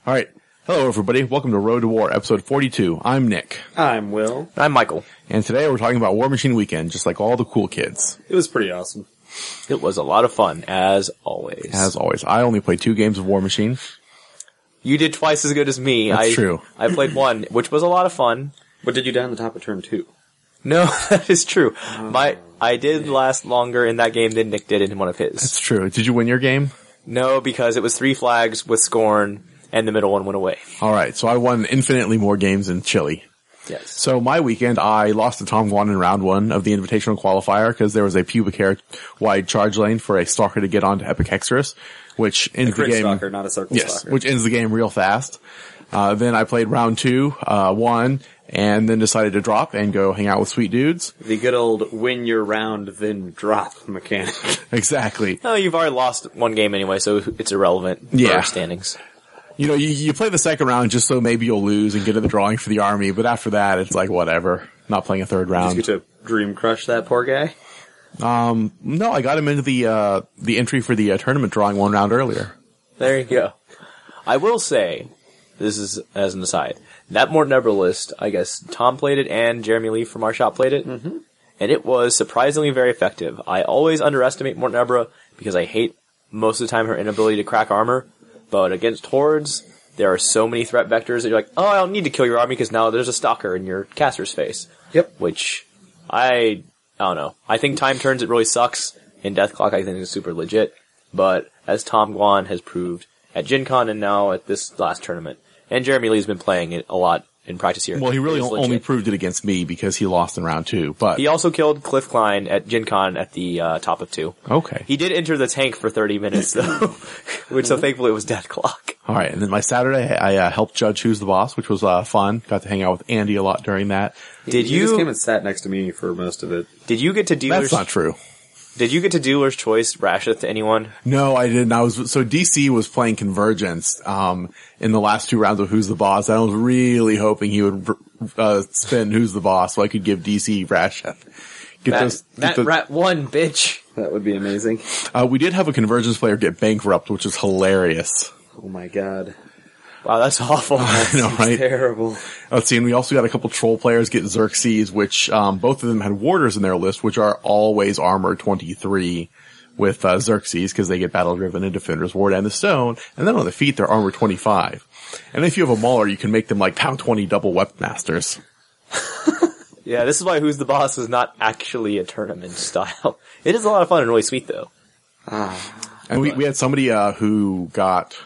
All right. Hello, everybody. Welcome to Road to War, episode 42. I'm Nick. I'm Will. I'm Michael. And today we're talking about War Machine Weekend, just like all the cool kids. It was pretty awesome. It was a lot of fun, as always. As always. I only played 2 games of War Machine. You did twice as good as me. That's true. I played 1, which was a lot of fun. What did you down the top of turn 2? No, that is true. I did last longer in that game than Nick did in one of his. That's true. Did you win your game? No, because it was 3 flags with Scorn, and the middle one went away. All right. So I won infinitely more games than Chili. Yes. So my weekend, I lost to Tom Guan in round 1 of the Invitational Qualifier because there was a pubic hair wide charge lane for a stalker to get onto Epic Hexerus, which ends the game. Stalker, not a circle stalker. Which ends the game real fast. Then I played round 2, won, and then decided to drop and go hang out with sweet dudes. The good old win your round, then drop mechanic. Exactly. Oh, you've already lost 1 game anyway, so it's irrelevant for our standings. You know, you play the second round just so maybe you'll lose and get in the drawing for the army, but after that, it's like, whatever. Not playing a third round. Did you get to dream crush that poor guy? No, I got him into the entry for the tournament drawing 1 round earlier. There you go. I will say, this is as an aside, that Mort Nebra list, I guess Tom played it and Jeremy Lee from our shop played it, and it was surprisingly very effective. I always underestimate Mort Nebra because I hate most of the time her inability to crack armor, but against hordes, there are so many threat vectors that you're like, oh, I don't need to kill your army because now there's a stalker in your caster's face. Yep. Which, I don't know. I think time turns, it really sucks. In Deathclock, I think it's super legit. But as Tom Guan has proved at Gen Con and now at this last tournament, and Jeremy Lee's been playing it a lot in practice here. Well, he really only proved it against me because he lost in round 2, but he also killed Cliff Klein at Gen Con at the top of 2. Okay. He did enter the tank for 30 minutes though, which so thankfully it was Deathclock. All right, and then my Saturday, I helped judge Who's the Boss, which was fun. Got to hang out with Andy a lot during that. Did you just came and sat next to me for most of it. Did you get to dealers? That's not true. Did you get to dealer's choice Rasheth to anyone? No, I didn't. So DC was playing Convergence, in the last 2 rounds of Who's the Boss. I was really hoping he would, spin Who's the Boss so I could give DC Rasheth. Rat won, bitch. That would be amazing. We did have a Convergence player get bankrupt, which is hilarious. Oh my god. Wow, that's awful. I know, right? Terrible. Let's see, and we also got a couple troll players get Xerxes, which, both of them had warders in their list, which are always armor 23 with, Xerxes, because they get battle driven and defender's ward and the stone, and then on the feet they're armor 25. And if you have a Mauler, you can make them like pound 20 double weapon masters. Yeah, this is why Who's the Boss is not actually a tournament style. It is a lot of fun and really sweet though. And we had somebody, who got,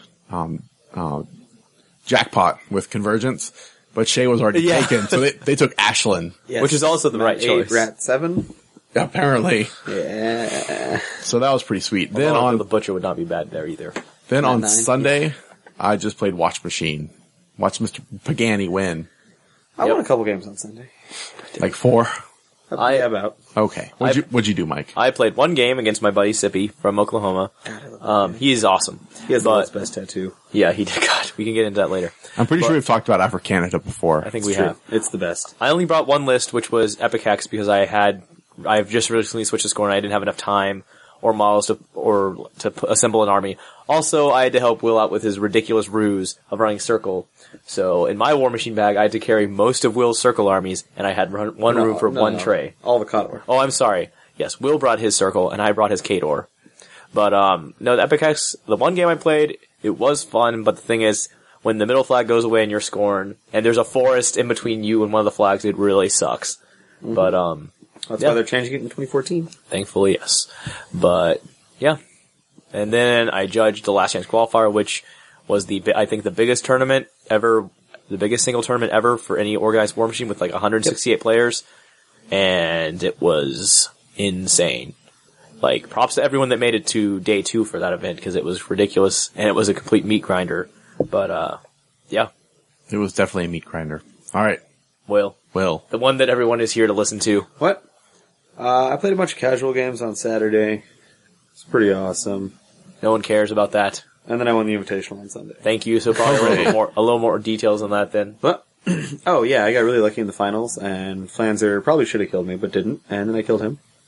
jackpot with Convergence, but Shay was already taken, so they took Ashlyn. Yes. Which is also the right choice. Rat 7? Apparently. Yeah. So that was pretty sweet. Then on the Butcher would not be bad there either. Then on 9, Sunday, I just played Watch Machine. Watched Mr. Pagani win. I won a couple games on Sunday. Like 4? About. Okay. What'd you do, Mike? I played 1 game against my buddy Sippy from Oklahoma. He's awesome. He has the world's best tattoo. Yeah, he did. God, we can get into that later. I'm pretty sure we've talked about Africanada before. I think we have. It's the best. I only brought 1 list, which was Epic Hex, because I've just recently switched to Score and I didn't have enough time or models to assemble an army. Also, I had to help Will out with his ridiculous ruse of running Circle. So, in my War Machine bag, I had to carry most of Will's Circle armies, and I had one room for 1 tray. All the Coddor. Oh, I'm sorry. Yes, Will brought his Circle, and I brought his Khador. But, no, the Epic Hex, the 1 game I played, it was fun, but the thing is, when the middle flag goes away and you're Scorn, and there's a forest in between you and one of the flags, it really sucks. Mm-hmm. But, that's why they're changing it in 2014. Thankfully, yes. But, yeah. And then I judged the Last Chance Qualifier, which was I think the biggest tournament ever, the biggest single tournament ever for any organized War Machine with like 168 players. And it was insane. Like, props to everyone that made it to day 2 for that event, because it was ridiculous, and it was a complete meat grinder. But, yeah. It was definitely a meat grinder. Alright. Will. The one that everyone is here to listen to. What? I played a bunch of casual games on Saturday. It's pretty awesome. No one cares about that. And then I won the Invitational on Sunday. Thank you. So probably a little more details on that then. But, oh yeah, I got really lucky in the finals, and Flanzer probably should have killed me, but didn't, and then I killed him.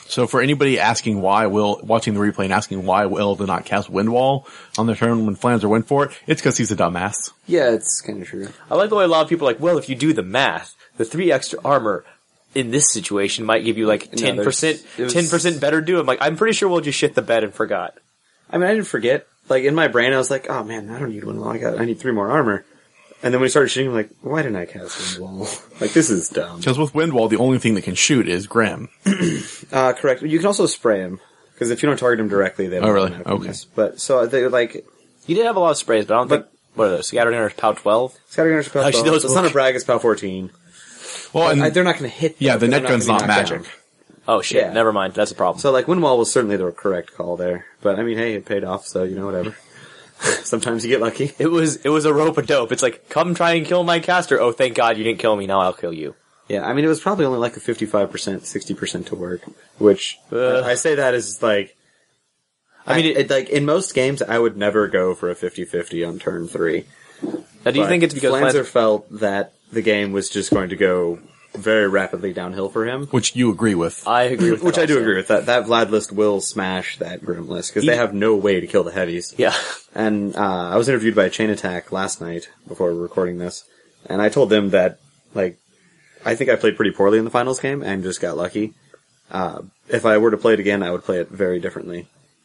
So for anybody watching the replay and asking why Will did not cast Windwall on the turn when Flanzer went for it, it's because he's a dumbass. Yeah, it's kind of true. I like the way a lot of people are like, well, if you do the math, the 3 extra armor in this situation might give you like 10% better do. I'm like, I'm pretty sure we'll just shit the bed and forgot. I mean, I didn't forget. Like, in my brain, I was like, oh man, I don't need Windwall. I need 3 more armor. And then when we started shooting, I'm like, why didn't I cast Windwall? Like, this is dumb. Because with Windwall, the only thing that can shoot is Grim. Correct. You can also spray him. Because if you don't target him directly, they don't. Oh, really? automatically Okay. miss. But, so, they like, You did have a lot of sprays, but I don't think, what are those? Scattering Arrows POW 12? Scattering Arrows POW Actually, 12. those The Son of Bragg is POW 14. Well, and They're not going to hit. yeah, the though, net they're gun's gonna not be knocked magic. down. Oh shit, Yeah. never mind. That's a problem. So, like, Windwall was certainly the correct call there. But, I mean, hey, it paid off, so, whatever. Sometimes you get lucky. It was a rope a dope. It's like, come try and kill my caster. Oh, thank God you didn't kill me. Now I'll kill you. Yeah, I mean, it was probably only like a 55%, 60% to work. Which, I say that as, like... I mean, like, in most games, I would never go for a 50-50 on turn 3. now, do you think it's because Flanzer felt that the game was just going to go very rapidly downhill for him? which you agree with. I agree with Which that I do also. agree with. That Vlad list will smash that Grim list, because they have no way to kill the heavies. Yeah. And I was interviewed by Chain Attack last night, before we were recording this, and I told them that, like, I think I played pretty poorly in the finals game, and just got lucky. If I were to play it again, I would play it very differently.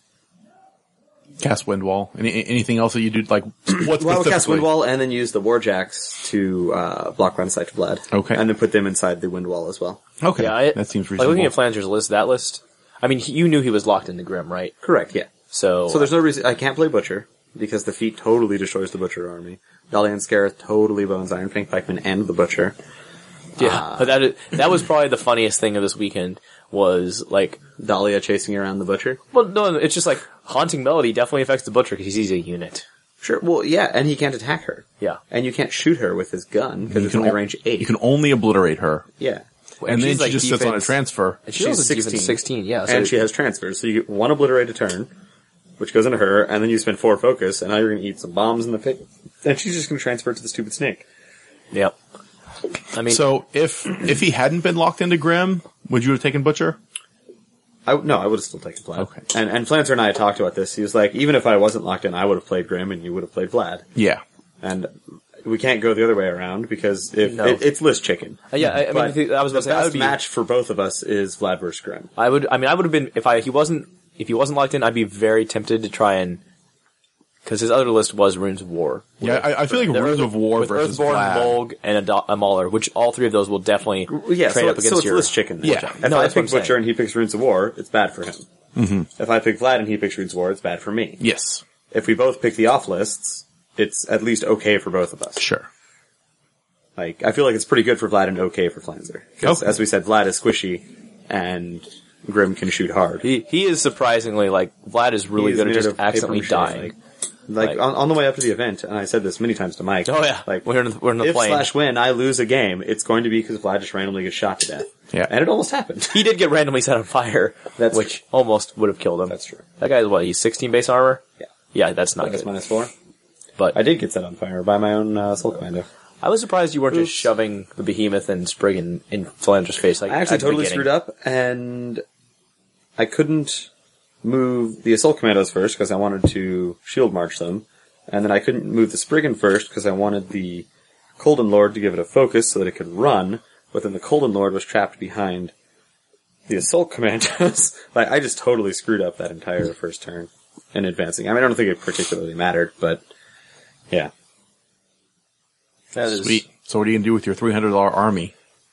Cast Windwall. Anything else that you do? Like, what's Well, I would cast specifically? Windwall and then use the Warjacks to block line sight to Vlad. Okay. And then put them inside the Windwall as well. Okay, Yeah, that seems like reasonable. looking at Flanger's list, that list, I mean, you knew he was locked into Grim, right? Correct, yeah. So So there's no reason... I can't play Butcher, because the feat totally destroys the Butcher army. Dalian Scarith totally bones Iron Fang Pikeman and the Butcher. yeah, but that was probably the funniest thing of this weekend was like, Dahlia chasing around the Butcher. well, no, it's just like Haunting Melody definitely affects the Butcher because he's a unit. Sure, well, yeah, and he can't attack her. Yeah. And you can't shoot her with his gun, because You it's can only o- range 8. You can only obliterate her. Yeah. And then she's she like just sits on a defense- transfer. And She's she's 16. 16, yeah. So And she has transfers, so you get 1 obliterate a turn, which goes into her, and then you spend 4 focus, and now you're going to eat some bombs in the pit. And she's just going to transfer it to the stupid snake. Yep. I mean, So if he hadn't been locked into Grim, would you have taken Butcher? No, I would have still taken Vlad. Okay. And Flanzer and I had talked about this. He was like, even if I wasn't locked in, I would have played Grim, and you would have played Vlad. Yeah. And we can't go the other way around, because it's list chicken. yeah, I But mean, I was the going to say, I best would be, match for both of us is Vlad versus Grim. I would have been, if he wasn't locked in, I'd be very tempted to try and, because his other list was Runes of War. Yeah, I feel like Runes of War with versus Earthborn, Vlad. Mulg, and a Mauler, which all 3 of those will definitely Yeah, trade so, up against so it's your... list chicken. Yeah. If No, I that's what pick I'm saying. Butcher and he picks Runes of War, it's bad for him. Mm-hmm. If I pick Vlad and he picks Runes of War, it's bad for me. Yes. If we both pick the off lists, it's at least okay for both of us. Sure. Like, I feel like it's pretty good for Vlad and okay for Flanzer. Because, Okay. as we said, Vlad is squishy, and Grim can shoot hard. He is surprisingly, like, Vlad is really He is good at made just of accidentally paper-mache, dying. Like, on the way up to the event, and I said this many times to Mike. Oh yeah, Like, we're in the if plane. /win I lose a game, it's going to be because Vlad just randomly gets shot to death. Yeah. And it almost happened. He did get randomly set on fire, That's which almost would have killed him. That's true. That guy's what? He's 16 base armor. Yeah. Yeah, that's not That's good. -4. But I did get set on fire by my own Soul Commando. I was surprised you weren't just Oops. shoving the behemoth and Sprig in Flander's face. Like I actually at the totally beginning. screwed up, and I couldn't move the Assault Commandos first because I wanted to shield march them, and then I couldn't move the Spriggan first because I wanted the Colden Lord to give it a focus so that it could run, but then the Colden Lord was trapped behind the Assault Commandos. Like, I just totally screwed up that entire first turn in advancing. I mean, I don't think it particularly mattered, but yeah. That is- Sweet. So what are you going to do with your $300 army?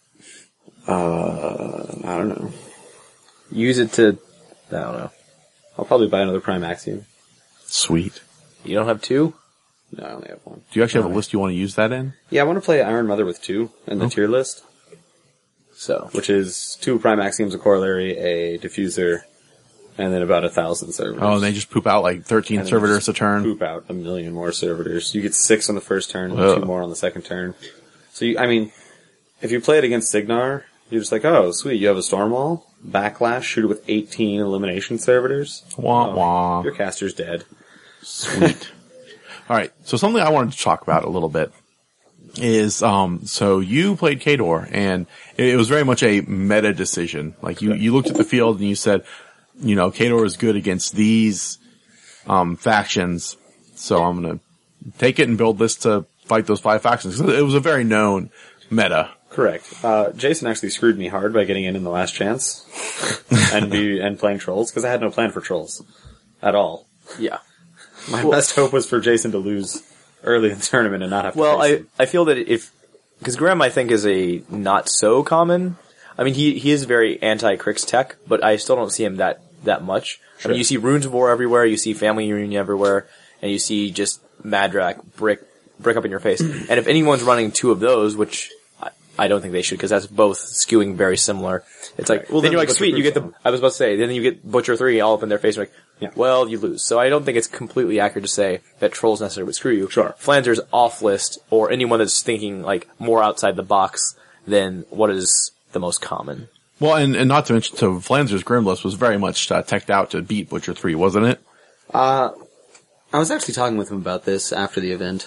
I don't know. Use it to. I don't know. I'll probably buy another Prime Axiom. Sweet. You don't have 2? No, I only have 1. Do you actually have a list you want to use that in? Yeah, I want to play Iron Mother with 2 in the tier list, So which is 2 Prime Axioms, a Corollary, a Diffuser, and then about 1,000 servitors. Oh, and they just poop out like 13 And then servitors just a turn. Poop out 1 million more servitors. You get 6 on the first turn, and Ugh. 2 more on the second turn. So, if you play it against Signar, you're just like, oh, sweet, you have a Stormwall, Backlash, shoot it with 18 Elimination Servitors. Wah, wah. Your caster's dead. Sweet. All right. So something I wanted to talk about a little bit. is, so you played Khador, and it was very much a meta decision. Like, you looked at the field and you said, Khador is good against these, factions, so I'm gonna take it and build this to fight those 5 factions. It was a very known meta. Correct. Jason actually screwed me hard by getting in the last chance and playing trolls, because I had no plan for trolls at all. Yeah. My best hope was for Jason to lose early in the tournament and not have to face him. I feel that because Graham, I think, is a not so common. I mean, he is very anti-Crix tech, but I still don't see him that much. Sure. I mean, you see Runes of War everywhere, you see Family Reunion everywhere, and you see just Madrak brick up in your face. And if anyone's running 2 of those, which I don't think they should, because that's both skewing very similar. It's like, well, then you're like, sweet, you get I was about to say, then you get Butcher 3 all up in their face, and you're like, well, you lose. So I don't think it's completely accurate to say that trolls necessarily would screw you. Sure. Flanzer's off list, or anyone that's thinking like more outside the box than what is the most common. Well, and not to mention, to Flanzer's Grim list was very much teched out to beat Butcher 3, wasn't it? I was actually talking with him about this after the event.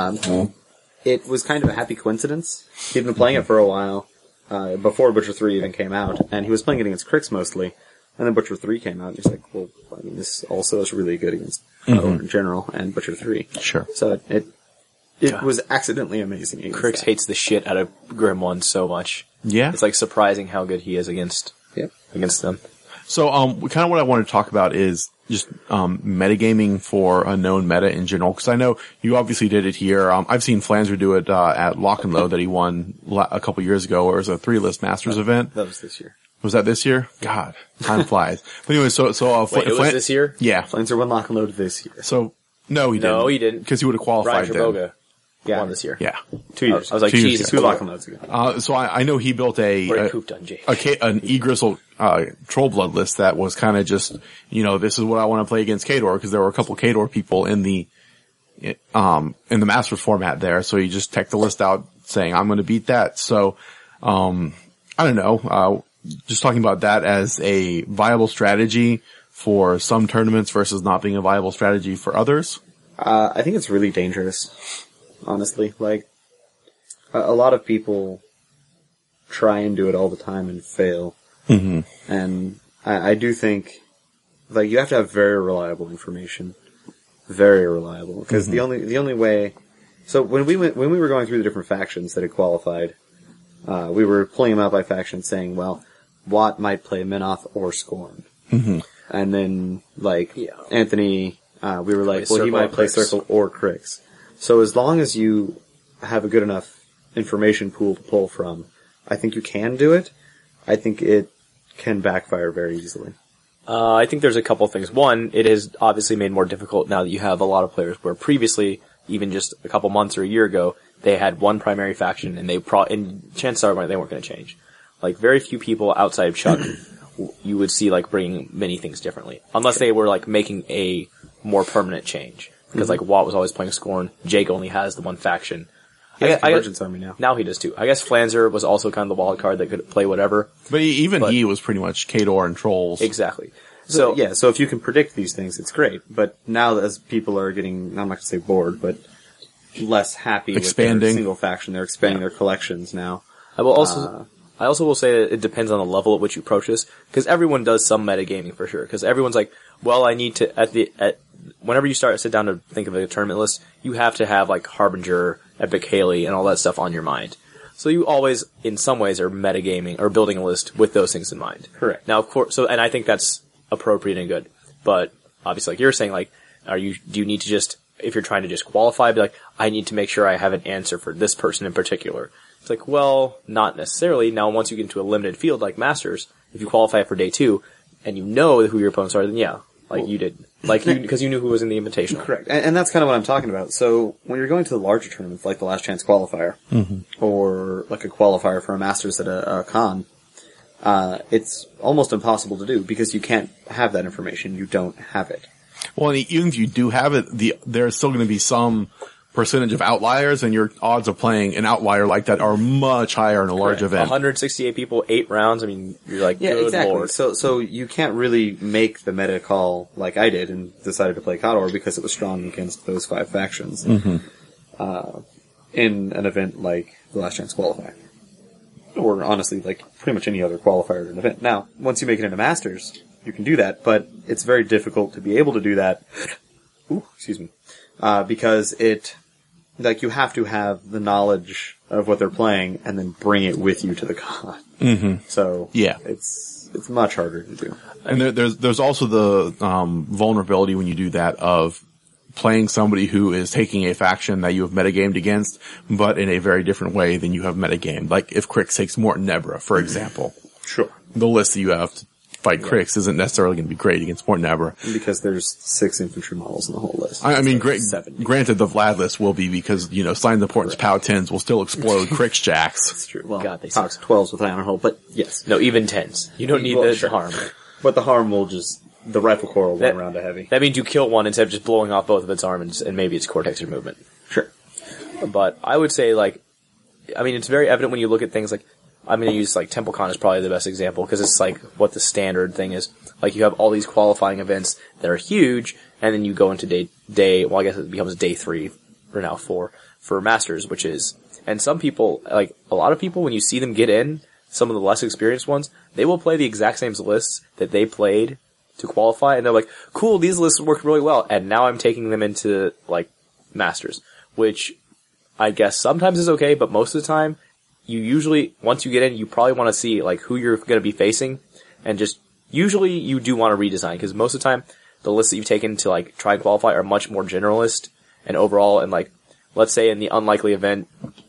It was kind of a happy coincidence. He'd been playing it for a while, before Butcher 3 even came out, and he was playing it against Crix mostly, and then Butcher 3 came out, and he's like, well, I mean, this also is really good against Khador in general, and Butcher 3. Sure. So it was accidentally amazing. Crix hates the shit out of Grim 1 so much. Yeah. It's like surprising how good he is against them. So, kind of what I want to talk about is just, metagaming for a known meta in general, because I know you obviously did it here. I've seen Flanzer do it, at Lock and Load that he won a couple years ago, where it was a 3-list Masters event. That was this year. Was that this year? God, time flies. But anyway, so, Wait, it was this year? Yeah. Flanzer won Lock and Load this year. So, no, he didn't. No, he didn't. Because he would have qualified Ryan then. Traboga won this year. Yeah. 2 years. I was like, 2 years Jesus. Two Lock and Loads ago. So I know he built Or a Coop Dungeon. an Egristle, Troll Blood list that was kind of just, this is what I want to play against Khador, because there were a couple Khador people in the Masters format there, so you just tech the list out saying, I'm going to beat that. So, I don't know, just talking about that as a viable strategy for some tournaments versus not being a viable strategy for others. I think it's really dangerous, honestly. Like, a lot of people try and do it all the time and fail. Mm-hmm. And I do think, like, you have to have very reliable information. Very reliable. Because the only way, so when we were going through the different factions that had qualified, we were pulling them out by faction saying, well, Watt might play Minoth or Scorn. Mm-hmm. And then, like, Anthony, we were like, well, he might play Circle or Crix. So as long as you have a good enough information pool to pull from, I think you can do it. I think it can backfire very easily. I think there's a couple things. One, it has obviously made more difficult now that you have a lot of players where previously, even just a couple months or a year ago, they had one primary faction and and chances are they weren't going to change. Like, very few people outside of Chuck you would see, like, bringing many things differently. Unless they were, like, making a more permanent change. Because, like, Watt was always playing Scorn. Jake only has the one faction. He has Convergence Army now. Now he does too. I guess Flanzer was also kind of the wild card that could play whatever. But he was pretty much Khador and Trolls. Exactly. So if you can predict these things, it's great. But now as people are getting, I'm not going to say bored, but less happy with their single faction, they're expanding their collections now. I also will say that it depends on the level at which you approach this, because everyone does some metagaming for sure. Because everyone's like, well, I need to whenever you sit down to think of a tournament list, you have to have like Harbinger, Epic Haley, and all that stuff on your mind. So you always, in some ways, are metagaming or building a list with those things in mind. Correct. Now, of course, and I think that's appropriate and good. But obviously, like you're saying, like, do you need to just, if you're trying to just qualify, be like, I need to make sure I have an answer for this person in particular. It's like, well, not necessarily. Now, once you get into a limited field like Masters, if you qualify for day 2 and you know who your opponents are, then you did. Because you knew who was in the Invitational. Correct. And that's kind of what I'm talking about. So, when you're going to the larger tournaments, like the Last Chance Qualifier, or like a qualifier for a Masters at a con, it's almost impossible to do because you can't have that information. You don't have it. Well, and even if you do have it, there's still going to be some percentage of outliers, and your odds of playing an outlier like that are much higher in a large event. 168 people, 8 rounds. I mean, you're like, good exactly. Lord. So you can't really make the meta call like I did and decided to play Khador because it was strong against those 5 factions. in an event like the Last Chance Qualifier. Or honestly, like pretty much any other qualifier in an event. Now, once you make it into Masters, you can do that, but it's very difficult to be able to do that. Ooh, excuse me. Because you have to have the knowledge of what they're playing and then bring it with you to the con. Mm-hmm. So, yeah, it's much harder to do. And there's also the vulnerability when you do that of playing somebody who is taking a faction that you have metagamed against, but in a very different way than you have metagamed. Like if Crix takes Morton Nebra, for example. Sure. The list that you have to fight Crix isn't necessarily going to be great against Morton Nebra. Because there's 6 infantry models in the whole list. I mean, Granted, the Vlad list will be because, Signs of Importance POW 10s will still explode Crix jacks. That's true. Well, God, they POW 12s with Iron Hull, but yes. No, even 10s. You don't need the harm. But the harm will the rifle core will run around to heavy. That means you kill one instead of just blowing off both of its arms, and maybe it's Cortex or movement. Sure. But I would say, it's very evident when you look at things like, I'm going to use, TempleCon is probably the best example, because it's, what the standard thing is. You have all these qualifying events that are huge, and then you go into day, I guess it becomes day 3, or now 4, for Masters, which is, and some people, a lot of people, when you see them get in, some of the less experienced ones, they will play the exact same lists that they played to qualify, and they're like, cool, these lists work really well, and now I'm taking them into, Masters, which I guess sometimes is okay, but most of the time, you usually, once you get in, you probably want to see, who you're going to be facing, and just, usually you do want to redesign, because most of the time, the lists that you've taken to, try and qualify are much more generalist, and overall, and, let's say in the unlikely event,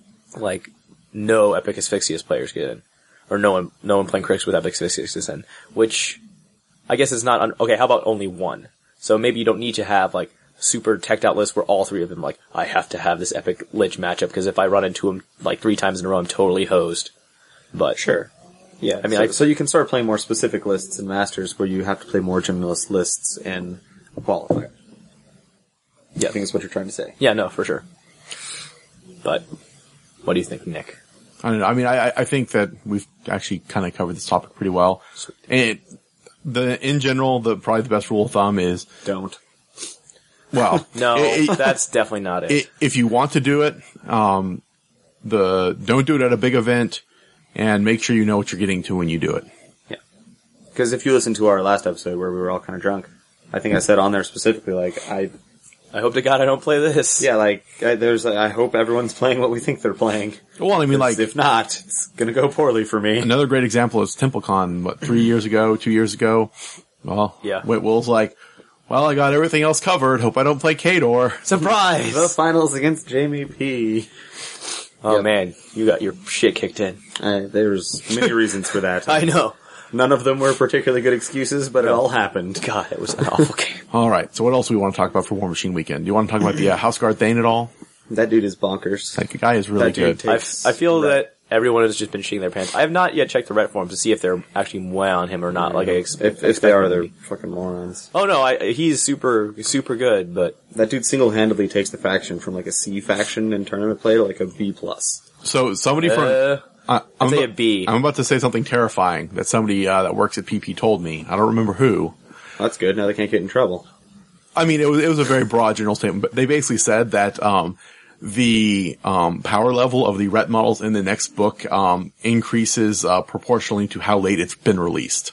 no Epic Asphyxious players get in. Or no one playing Crix with Epic Asphyxious is in. Which, I guess is not, okay, how about only one? So maybe you don't need to have, super teched out list where all 3 of them, I have to have this Epic Lich matchup, because if I run into him, 3 times in a row, I'm totally hosed. But. Sure. Yeah. I mean, so you can start playing more specific lists in Masters where you have to play more generalist lists in a qualifier. Yeah. I think that's what you're trying to say. Yeah, no, for sure. But, what do you think, Nick? I don't know. I mean, I think that we've actually kind of covered this topic pretty well. And in general, probably the best rule of thumb is don't. Well, no, that's definitely not it. If you want to do it, don't do it at a big event, and make sure you know what you're getting to when you do it. Yeah. Because if you listen to our last episode where we were all kind of drunk, I think I said on there specifically, I hope to God I don't play this. Yeah, I hope everyone's playing what we think they're playing. Well, I mean, if not, it's gonna go poorly for me. Another great example is TempleCon, 3 years ago, 2 years ago? Well, yeah. Will's well, I got everything else covered. Hope I don't play Khador. Surprise! The finals against Jamie P. Oh man, you got your shit kicked in. There's many reasons for that. I know. None of them were particularly good excuses, but it all happened. God, it was an awful game. Alright, so what else do we want to talk about for War Machine Weekend? Do you want to talk about the House Guard Thane at all? That dude is bonkers. That guy is really good. I feel that everyone has just been shitting their pants. I have not yet checked the Ret forums to see if they're actually well on him or not. If they are, they're fucking morons. Oh no, he's super good, but that dude single-handedly takes the faction from a C faction in tournament play to a B+. So somebody from I'd say a B. I'm about to say something terrifying that somebody that works at PP told me. I don't remember who. That's good. Now they can't get in trouble. I mean, it was a very broad general statement, but they basically said that the power level of the Ret models in the next book increases proportionally to how late it's been released.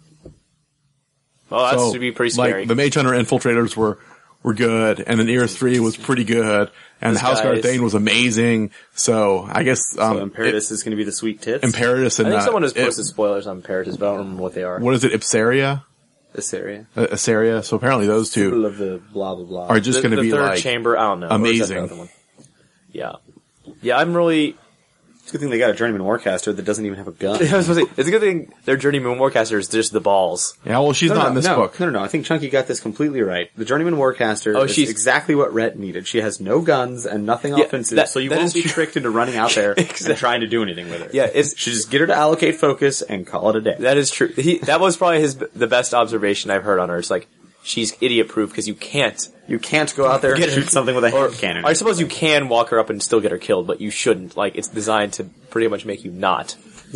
Well, that's to be pretty scary. The Mage Hunter Infiltrators were good, and then Eris 3 was pretty good, and the House Guard Thane was amazing. So I guess Imperatus is going to be the sweet tits. Imperatus and I think someone has posted spoilers on Imperatus, but I don't remember what they are. What is it? Ipsaria? Asaria. So apparently those two people of the blah blah blah are just going to be the third chamber. I don't know. Amazing. Yeah, I'm really. It's a good thing they got a Journeyman Warcaster that doesn't even have a gun. I was supposed to say, it's a good thing their Journeyman Warcaster is just the balls. Yeah, well, she's not in this book. No. I think Chunky got this completely right. The Journeyman Warcaster is exactly what Ret needed. She has no guns and nothing offensive, so you won't be tricked into running out there and trying to do anything with her. Yeah, she just get her to allocate focus and call it a day. That is true. That was probably the best observation I've heard on her. It's she's idiot-proof because you can't go out there and shoot something with a hand cannon. I suppose you can walk her up and still get her killed, but you shouldn't. It's designed to pretty much make you not. Yeah.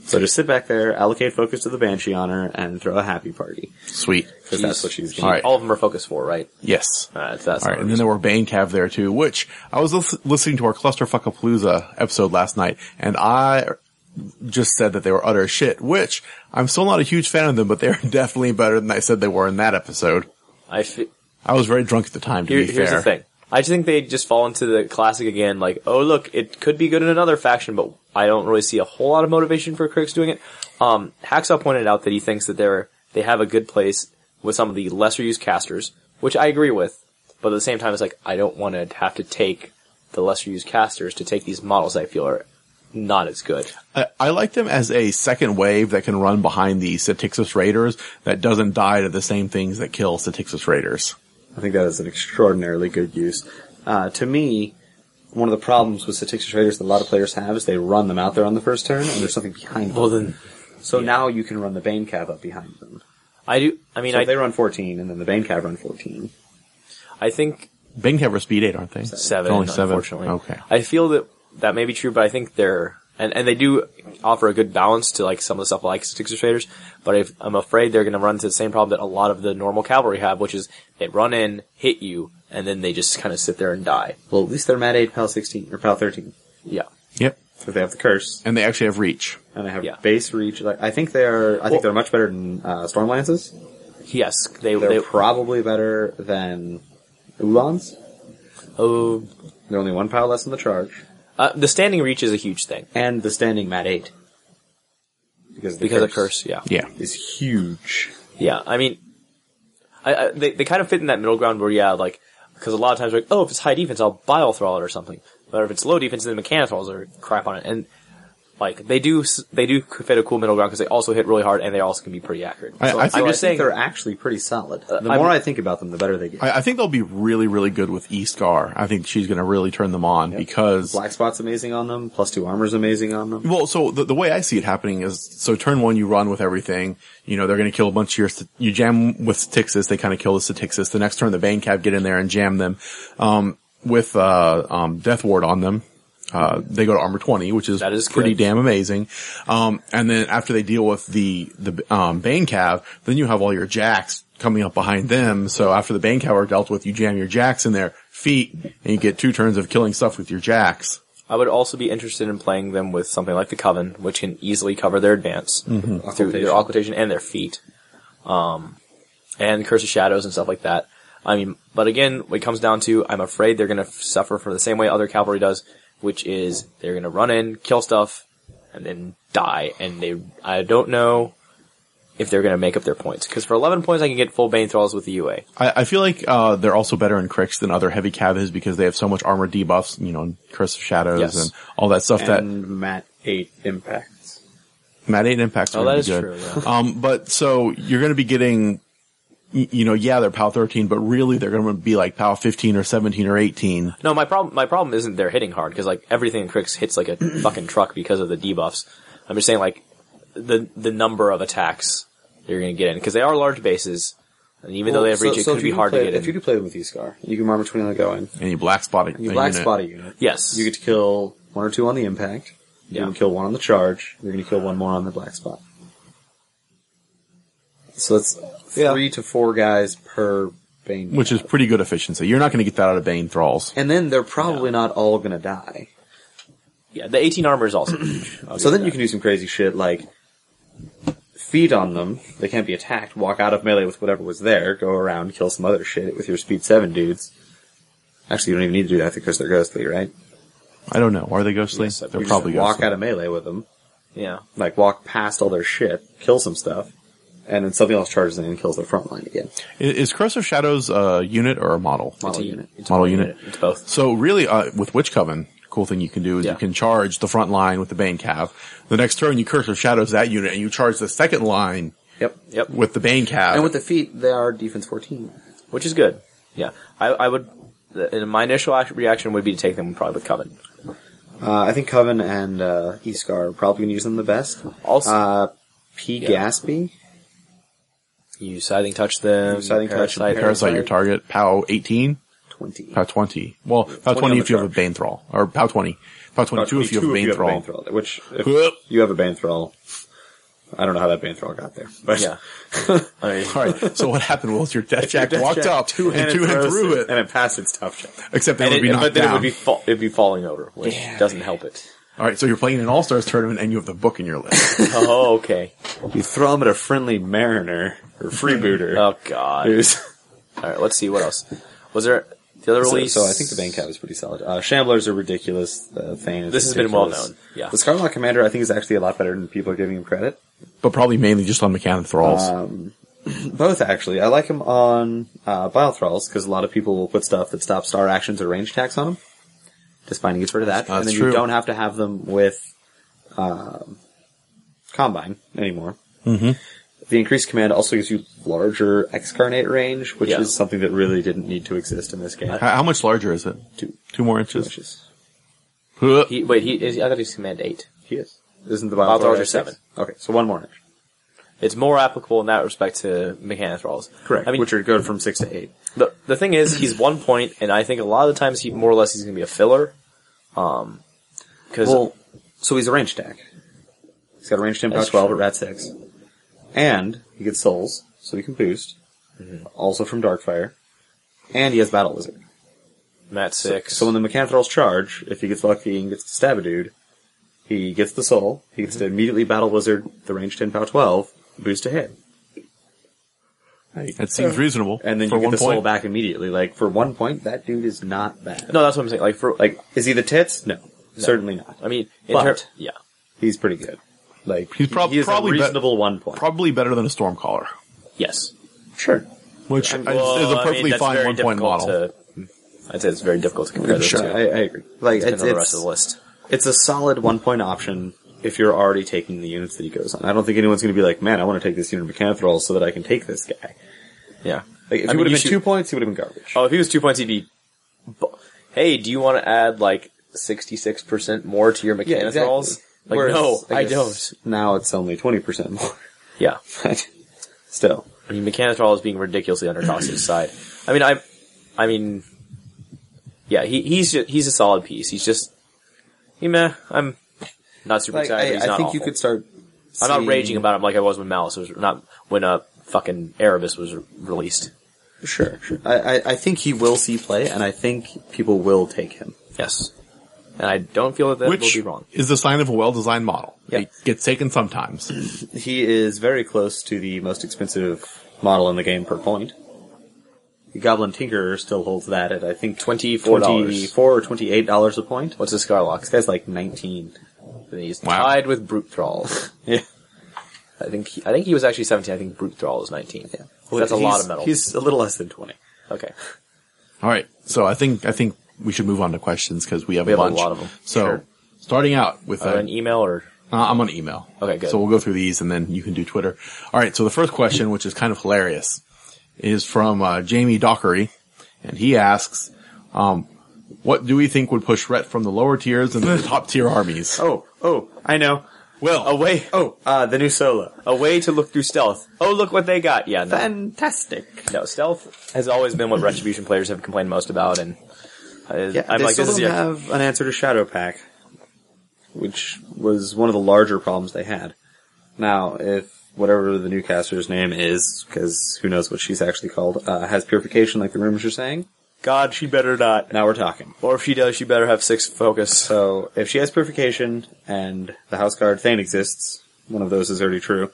So just sit back there, allocate focus to the Banshee on her, and throw a happy party. Sweet. Because that's what she's doing. All right. All of them are focus 4, right? Yes. That's All right, and then there were Bane Cav there too, which I was listening to our Clusterfuckapalooza episode last night, and I just said that they were utter shit, which I'm still not a huge fan of them, but they're definitely better than I said they were in that episode. I was very drunk at the time, to be fair. Here's the thing. I just think they just fall into the classic again, like, oh look, it could be good in another faction, but I don't really see a whole lot of motivation for Crix doing it. Hacksaw pointed out that he thinks that they have a good place with some of the lesser used casters, which I agree with, but at the same time it's like, I don't want to have to take the lesser used casters to take these models I feel are not as good. I like them as a second wave that can run behind the Statixis Raiders that doesn't die to the same things that kill Statixis Raiders. I think that is an extraordinarily good use. To me, one of the problems with Statixis Raiders that a lot of players have is they run them out there on the first turn, and there's something behind them. Well then, so now you can run the Bane Cav up behind them. They run 14, and then the Bane Cav run 14. I think Bane Cav are speed 8, aren't they? 7, Only 7. unfortunately. Okay. I feel that may be true, but I think and they do offer a good balance to like some of the stuff like Statixis Raiders, but I'm afraid they're going to run into the same problem that a lot of the normal cavalry have, which is they run in, hit you, and then they just kind of sit there and die. Well, at least they're Mat 8, Pal 16, or Pal 13. Yeah. Yep. So they have the curse. And they actually have reach. And they have base reach. I think they're much better than Storm Lances. Yes. They're probably better than Ulans. Oh. They're only 1 pile less than the charge. The standing reach is a huge thing. And the standing Mat 8. Because of curse, yeah. Yeah. Is huge. Yeah, I mean, they kind of fit in that middle ground where, because a lot of times we're like, oh, if it's high defense, I'll Bile Thrall it or something. But if it's low defense, then Mechanothralls are crap on it. And, they do fit a cool middle ground because they also hit really hard and they also can be pretty accurate. I think they're actually pretty solid. The more I think about them, the better they get. I think they'll be really, really good with Iscar. I think she's going to really turn them on because Black Spot's amazing on them. +2 armor's amazing on them. Well, so the way I see it happening is, so turn 1 you run with everything. They're going to kill a bunch of you jam with Statixis, they kind of kill the Statixis. The next turn the Bane Cav get in there and jam them, with, Death Ward on them. They go to armor 20, which is pretty damn amazing. And then after they deal with the Bane Cav, then you have all your jacks coming up behind them. So after the Bane Cav are dealt with, you jam your jacks in their feet and you get 2 turns of killing stuff with your jacks. I would also be interested in playing them with something like the Coven, which can easily cover their advance through their occultation and their feet. And Curse of Shadows and stuff like that. I mean, but again, what it comes down to, I'm afraid they're gonna suffer for the same way other cavalry does, which is they're going to run in, kill stuff, and then die. And I don't know if they're going to make up their points. Because for 11 points, I can get full Bane Thralls with the UA. I feel like they're also better in Crix than other heavy cav because they have so much armor debuffs, Curse of Shadows and all that stuff. And Mat 8 impacts. Mat 8 impacts are really good. True, yeah. But so you're going to be getting, they're PAL 13, but really they're going to be like PAL 15 or 17 or 18. No, my problem isn't they're hitting hard, because everything in Crix hits like a fucking truck because of the debuffs. I'm just saying the number of attacks you're going to get in, because they are large bases, and even though they have reach, it could be hard to get in. If you do play them with Iscar, you can armor 20 on the going. And you black spot it. You black spot a unit. Yes. You get to kill 1 or 2 on the impact. You're going to kill 1 on the charge. You're going to kill 1 more on the black spot. So it's 3 to 4 guys per Bane. Which is pretty good efficiency. You're not going to get that out of Bane Thralls. And then they're probably not all going to die. Yeah, the 18 armor is also huge. So then you can do some crazy shit like feed on them. They can't be attacked. Walk out of melee with whatever was there. Go around, kill some other shit with your speed 7 dudes. Actually, you don't even need to do that because they're ghostly, right? I don't know. Are they ghostly? Yes, they're probably ghostly. Walk out of melee with them. Yeah. Walk past all their shit, kill some stuff. And then something else charges in and kills their front line again. Is Curse of Shadows a unit or a model? Model unit. Model unit. It's both. So really, with Witch Coven, cool thing you can do is you can charge the front line with the Bane Cav. The next turn you Curse of Shadows that unit and you charge the second line Yep. with the Bane Cav. And with the feet, they are defense 14. Which is good. Yeah. I would, my initial reaction would be to take them probably with Coven. I think Coven and Iscar are probably going to use them the best. Also, Gaspy. You Scything Touch them. Scything Touch. Parasite. Parasite your target. POW 18? 20. POW 20. Well, POW 20 if you have a Bane Thrall. Or POW 20. POW 22 if you have a Bane Thrall. Which, if you have a Bane Thrall, I don't know how that Bane Thrall got there. But Yeah. I mean, Alright, so what happened was your Death Jack walked up and two-hand threw it. And it passed its tough check. Except it would be knocked but then down. it'd be falling over, which doesn't help it. Alright, so you're playing an All-Stars tournament and you have the book in your list. Oh, okay. You throw him at a friendly Mariner, or freebooter. Oh god. Alright, let's see what else. Was there the other release? So I think the Bane Cab is pretty solid. Shamblers are ridiculous. Thane is This has been well ridiculous. known. Yeah. The Scarlet Commander I think is actually a lot better than people are giving him credit. But probably mainly just on Mechanic Thralls. Both actually. I like him on Bile Thralls because a lot of people will put stuff that stops star actions or range attacks on them. Just finding gets rid of that. That's and then true. you don't have to have them with Combine anymore. Mm-hmm. The increased command also gives you larger Excarnate range, which Yeah. is something that really didn't need to exist in this game. How much larger is it? 2 more inches? Inches. Huh. I thought he's command 8. He is. Isn't the Bile Bile Thralls Thrall are 7. Okay, so 1 more inch. It's more applicable in that respect to Mechanic Thralls. Correct. I mean, which are good from 6 to 8. the thing is, he's 1 point, and I think a lot of the times more or less he's going to be a filler. Well, so he's a range attack. He's got a range 10, power That's 12 true. at Rat 6. And he gets souls, so he can boost. Also from Darkfire. And he has Battle Wizard. Mat 6. So when the Mechanthrals charge, if he gets lucky and gets to stab a dude, he gets the soul, he gets to immediately Battle Wizard the range 10, power 12, boost to hit. That seems reasonable. And then for you get 1 the soul point. back immediately. Like, for 1 point, that dude is not bad. No, that's what I'm saying. Like, Is he the tits? No. Certainly not. I mean, But- yeah. He's pretty good. Like, He's he is probably a reasonable 1 point. Probably better than a Stormcaller. Yes. Sure. Which is Well, a perfectly that's fine very 1 point difficult model. I'd say it's very difficult to compare those Sure, two. I agree. Like, Depends on the rest of the list. It's a solid 1 point option if you're already taking the units that he goes on. I don't think anyone's going to be like, man, I want to take this unit of Mechanthrall so that I can take this guy. Yeah. Like, if I he mean, would you have been should- 2 points, he would have been garbage. Oh, if he was 2 points, he'd be. Hey, do you want to add like 66% more to your Mechanic exactly. Thralls? Like, Whereas, no, I guess don't. Now it's only 20% more. Yeah. But still. I mean, Mechanic Thrall is being ridiculously undercost his side. I mean, yeah, he's a solid piece. He's just, I'm not super Like, excited. But he's I not think awful. you could start I'm not seeing- raging about him like I was when Malice was not when fucking Erebus was released. Sure. I think he will see play, and I think people will take him. Yes, and I don't feel that will Which be wrong. is the sign of a well-designed model. Yeah. It gets taken sometimes. He is very close to the most expensive model in the game per point. The Goblin Tinkerer still holds that at, I think, $24. $24 or $28 a point. What's his Scarlock? This guy's like 19. And he's Wow. tied with Brute Thralls. Yeah. I think he was actually 17. I think Brute Thrall is 19. Yeah. That's a lot of metal. He's a little less than 20. Okay. All right. So I think we should move on to questions because we have a a bunch. lot of them. So Sure. starting out with An email or I'm on email. Okay, good. So we'll go through these and then you can do Twitter. All right. So the first question, which is kind of hilarious, is from Jamie Dockery, and he asks, "What do we think would push Rhett from the lower tiers into the top tier armies?" Oh, I know. Well, a way The new solo. to look through stealth. Oh, look what they got. Yeah, no. Fantastic. No, stealth has always been what Retribution players have complained most about, and Yeah, I'm they like, still this is don't have an answer to Shadow Pack, which was one of the larger problems they had. Now, if whatever the new caster's name is, because who knows what she's actually called, has purification like the rumors are saying, God, she better not. now we're talking. Or if she does, she better have 6 focus. So, if she has purification and the house card Thane exists, one of those is already true,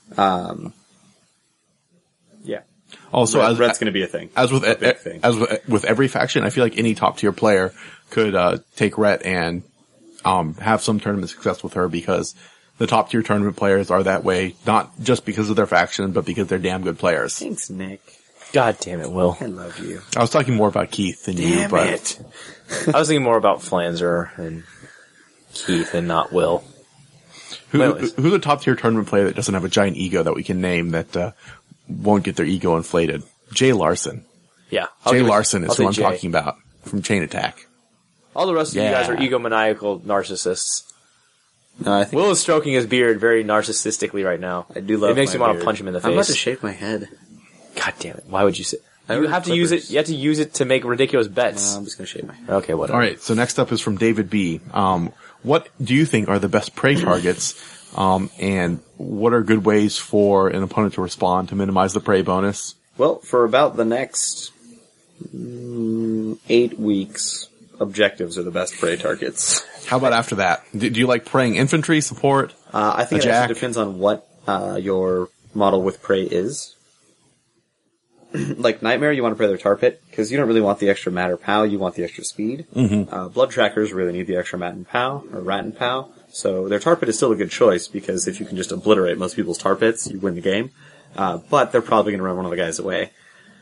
yeah. also Red's going to be a thing. as with big thing. with every faction, I feel like any top tier player could take Rhett and have some tournament success with her because the top tier tournament players are that way, not just because of their faction, but because they're damn good players. Thanks, Nick. God damn it, Will. I love you. I was talking more about Keith than you, Damn but it. I was thinking more about Flanzer and Keith and not Will. who's a top tier tournament player that doesn't have a giant ego that we can name that won't get their ego inflated? Jay Larson. Yeah. Jay Larson is I'll who say I'm Jay. talking about from Chain Attack. All the rest of you Yeah. guys are egomaniacal narcissists. No, I think Will is stroking his beard very narcissistically right now. I do love It makes my you want to beard. punch him in the I'm about face. to shave my head. God damn it. Why would you say... You have to use it. You have to use it to make ridiculous bets. I'm just gonna shave my hair. Okay, whatever. All right. So next up is from David B. What do you think are the best prey targets? And what are good ways for an opponent to respond to minimize the prey bonus? Well, for about the next 8 weeks, objectives are the best prey targets. How about after that? Do you like preying infantry support? I think A it jack? actually depends on what your model with prey is. Like Nightmare, you want to prey their tar pit, because you don't really want the extra mat or pow, you want the extra speed. Blood Trackers really need the extra mat and pow, or rat and pow. So their tar pit is still a good choice, because if you can just obliterate most people's tar pits, you win the game. But they're probably going to run one of the guys away.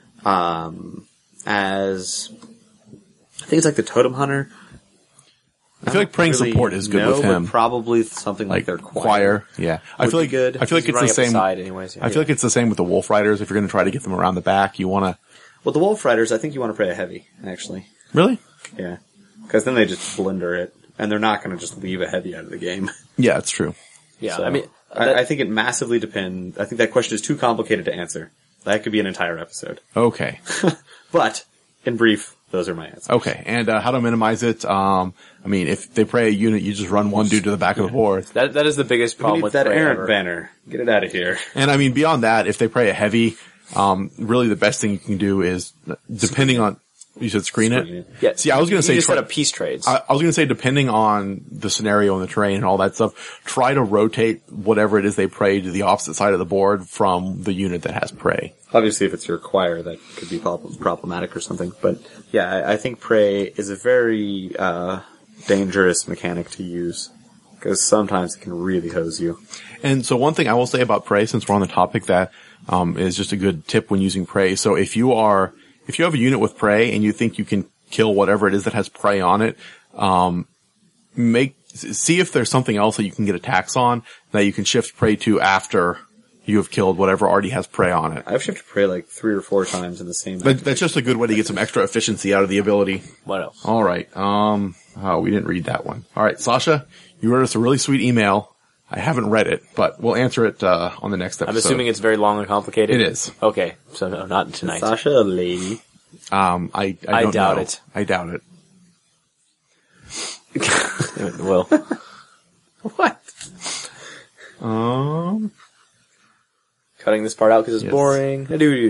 As I think it's like the Totem Hunter. I feel like preying support is good with him. But probably something like their choir. Yeah. I feel like good. I feel like He's it's the running up same. side anyways. I feel like it's the same with the Wolf Riders. If you're going to try to get them around the back, you want to. Well, the Wolf Riders, I think you want to prey a heavy, actually. Really? Yeah. Because then they just blender it, and they're not going to just leave a heavy out of the game. Yeah, it's true. Yeah, So, I mean, I think it massively depends. I think that question is too complicated to answer. That could be an entire episode. Okay. But, in brief, those are my answers. Okay. And how to minimize it? I mean, if they prey a unit, you just run one dude to the back of the board. that is the biggest We problem need with that prey errant ever. banner. Get it out of here. And I mean, beyond that, if they prey a heavy, really the best thing you can do is, depending on, you said screen it? Yeah. See, I was going to say, you just set up peace trades. I was going to say, depending on the scenario and the terrain and all that stuff, try to rotate whatever it is they prey to the opposite side of the board from the unit that has prey. Obviously, if it's your choir, that could be problematic or something. But, yeah, I think prey is a very dangerous mechanic to use. Because sometimes it can really hose you. And so one thing I will say about prey, since we're on the topic, that is just a good tip when using prey. So if you have a unit with prey and you think you can kill whatever it is that has prey on it, see if there's something else that you can get attacks on that you can shift prey to after you have killed whatever already has prey on it. I've shifted prey like 3 or 4 times in the same. That's just a good way to get some extra efficiency out of the ability. What else? All right. We didn't read that one. All right, Sasha, you wrote us a really sweet email. I haven't read it, but we'll answer it on the next episode. I'm assuming it's very long and complicated. It is. Okay, so no, not tonight. Sasha, a lady. I I don't doubt know. it. I doubt it. Well, What? cutting this part out because it's Yes. boring.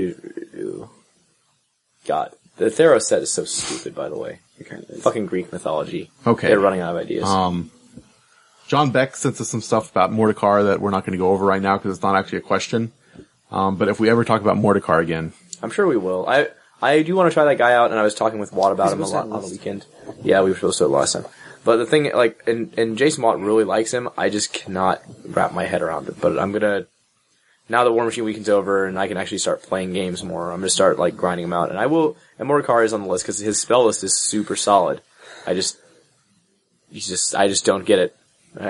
God, the Theros set is so stupid. By the way, fucking Greek mythology. Okay. They're running out of ideas. John Beck sent us some stuff about Mordekar that we're not going to go over right now because it's not actually a question. But if we ever talk about Mordekar again, I'm sure we will. I do want to try that guy out, and I was talking with Watt about him a lot on the weekend. Yeah, we were supposed to do it last time. But the thing, like, and Jason Watt really likes him. I just cannot wrap my head around it. But I'm gonna, now that War Machine Weekend's over and I can actually start playing games more, I'm gonna start like grinding him out. And I will. And Mordekar is on the list because his spell list is super solid. I just don't get it.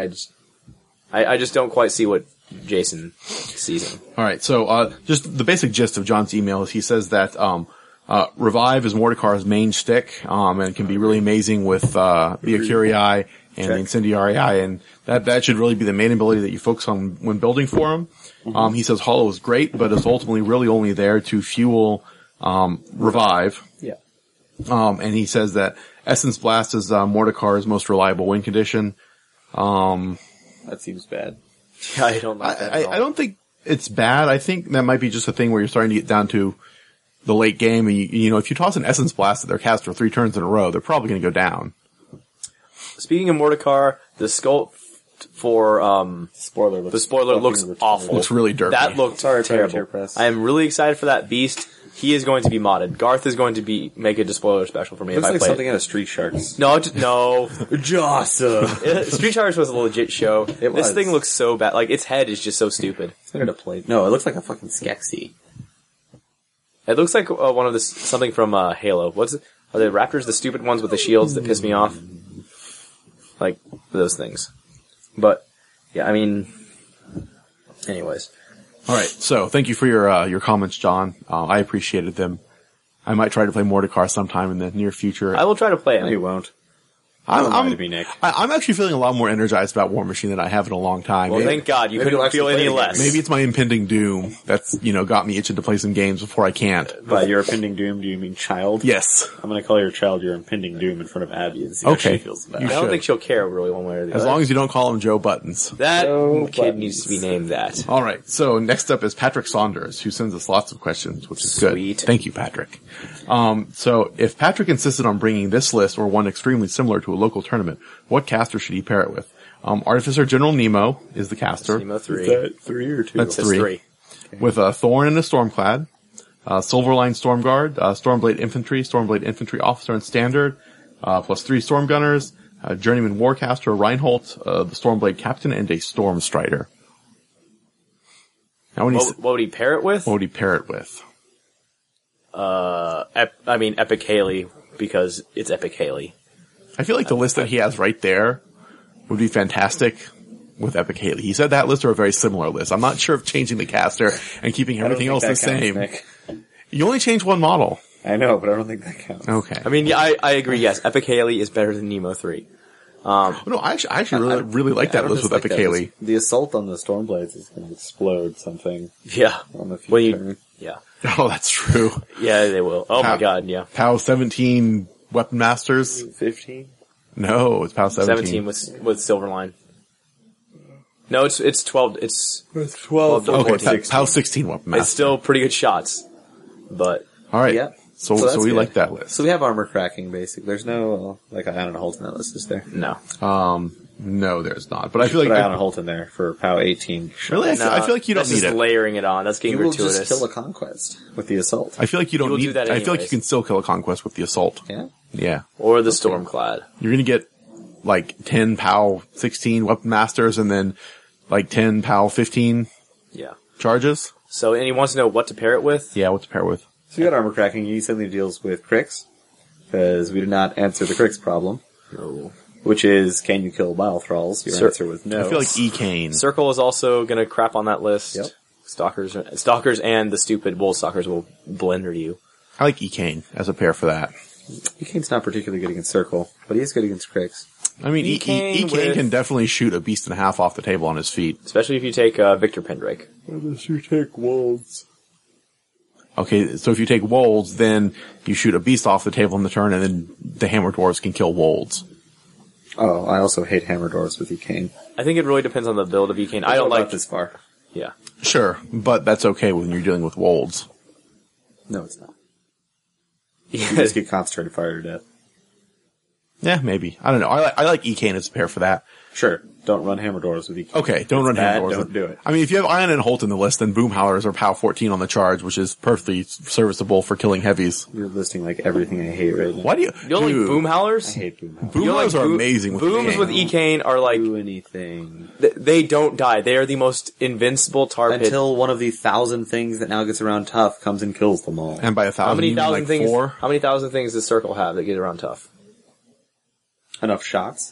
I just don't quite see what Jason sees him. all right. So just the basic gist of John's email is he says that Revive is Mordekar's main stick, and can be really amazing with the Akiri Eye and the Incendiary Eye, and that should really be the main ability that you focus on when building for him. He says Hollow is great, but is ultimately really only there to fuel Revive. Yeah. And he says that Essence Blast is Mordekar's most reliable win condition. That seems bad. Yeah, I don't like that at all. I don't think it's bad. I think that might be just a thing where you're starting to get down to the late game, and you know, if you toss an Essence Blast at their caster 3 turns in a row, they're probably going to go down. Speaking of Mordekar, the sculpt for Spoiler. the spoiler looks awful. Looks really dirty. That looked Sorry, terrible. Privateer Press. I am really excited for that beast. He is going to be modded. Garth is going to make a despoiler special for me Looks if I like play something it. out of Street Sharks. No, no. Jossa. Street Sharks was a legit show. This was. thing looks so bad. Like, its head is just so stupid. It's better to play. No, it looks like a fucking Skeksis. It looks like one of something from Halo. Are the Raptors the stupid ones with the shields that piss me off? Like, those things. But, yeah, I mean, anyways. All right. So thank you for your comments, John. I appreciated them. I might try to play Mordekar sometime in the near future. I will try to play No, it. you won't. Don't lie to me, Nick. I'm actually feeling a lot more energized about War Machine than I have in a long time. Well, thank God you maybe you'll couldn't feel actually any play the less. Maybe it's my impending doom that's, got me itching to play some games before I can't. By your impending doom, do you mean child? Yes. I'm going to call your child your impending doom in front of Abby and see how Okay. she feels about You it. I don't should. think she'll care really one way or the As other. long as you don't call him Joe Buttons. That No kid buttons. needs to be named that. All right. So next up is Patrick Saunders, who sends us lots of questions, which is Sweet. good. Thank you, Patrick. So if Patrick insisted on bringing this list or one extremely similar to a local tournament, what caster should he pair it with? Artificer General Nemo is the caster. Nemo 3. Is that 3 or 2? That's That's three. 3. With a Thorn and a Stormclad, Silverline Stormguard, Stormblade Infantry Officer and Standard, plus 3 Stormgunners, Journeyman Warcaster Reinhold, the Stormblade Captain, and a Storm Strider. Now, What would he pair it with? what would he pair it with? Epic Haley, because it's Epic Haley. I feel like the list that he has right there would be fantastic with Epic Haley. He said that list or a very similar list. I'm not sure if changing the caster and keeping everything else the same. Nick. You only change one model. I know, but I don't think that counts. Okay. I mean, yeah, I agree, yes. Epic Haley is better than Nemo 3. No, I actually really like that list with Epic Haley. The assault on the Stormblades is going to explode something Yeah. on the When future. Yeah. Oh, that's true. Yeah, they will. Oh my god, yeah. POW 17 Weapon Masters? 15? No, it's POW 17. 17 with Silverline. No, it's 12, it's 12 to Okay, 14. POW 16 Weapon Masters. It's still pretty good shots. But, Alright. Yeah. So that's we good. like that list. So we have armor cracking, basically. There's no, Iona Holt in that list, is there? no. No, there's not. But I feel like, Put Iona Holt in there for POW 18. really, I feel like you don't that's need just it. layering it on. That's getting You will gratuitous. just kill a conquest with the assault. I feel like you don't will need do that I feel like you anyways. can still kill a conquest with the assault. Yeah? Yeah. Or the Stormclad. You're gonna get like 10 POW 16 Weapon Masters and then like 10 POW 15 Yeah. charges. So, and he wants to know what to pair it with? Yeah, what to pair with. So you got armor cracking. He suddenly deals with Crix, because we did not answer the Crix problem, No. which is, can you kill Bile Thralls? Your Sir, answer was no. I feel like E-Cane. Circle is also gonna crap on that list. Yep. Stalkers and the stupid Wool Stalkers will blender you. I like E-Cane as a pair for that. E-Kane's not particularly good against Circle, but he is good against Crix. I mean, E-Cane E-Cane with- can definitely shoot a beast and a half off the table on his feet. Especially if you take Victor Pendrake. Unless you take Wolves. Okay, so if you take Wolds, then you shoot a beast off the table in the turn, and then the Hammer Dwarves can kill Wolds. Oh, I also hate Hammer Doors with E-Kane. I think it really depends on the build of E-Kane. I don't like this far. Yeah. Sure, but that's okay when you're dealing with Wolds. No, it's not. You just get concentrated fire to death. Yeah, maybe. I don't know. I like E-Cane as a pair for that. Sure, don't run Hammer Doors with E-Kane. Okay, don't run bad, Hammer Dwarves. don't do it. I mean, if you have Ion and Holt in the list, then Boom Howlers are POW 14 on the charge, which is perfectly serviceable for killing heavies. You're listing like everything I hate right now. Why do you? You don't like Dude, Boom I Howlers? hate Boom Howlers. Boom You don't Howlers like are Boom- amazing with Booms E-Cane. with E-Kane are like, Do anything. they don't die. They are the most invincible tar pit. Until one of the 1,000 things that now gets around tough comes and kills them all. And by 1,000, How many you mean thousand like things? 4? How many thousand things does Circle have that get around tough? Enough shots.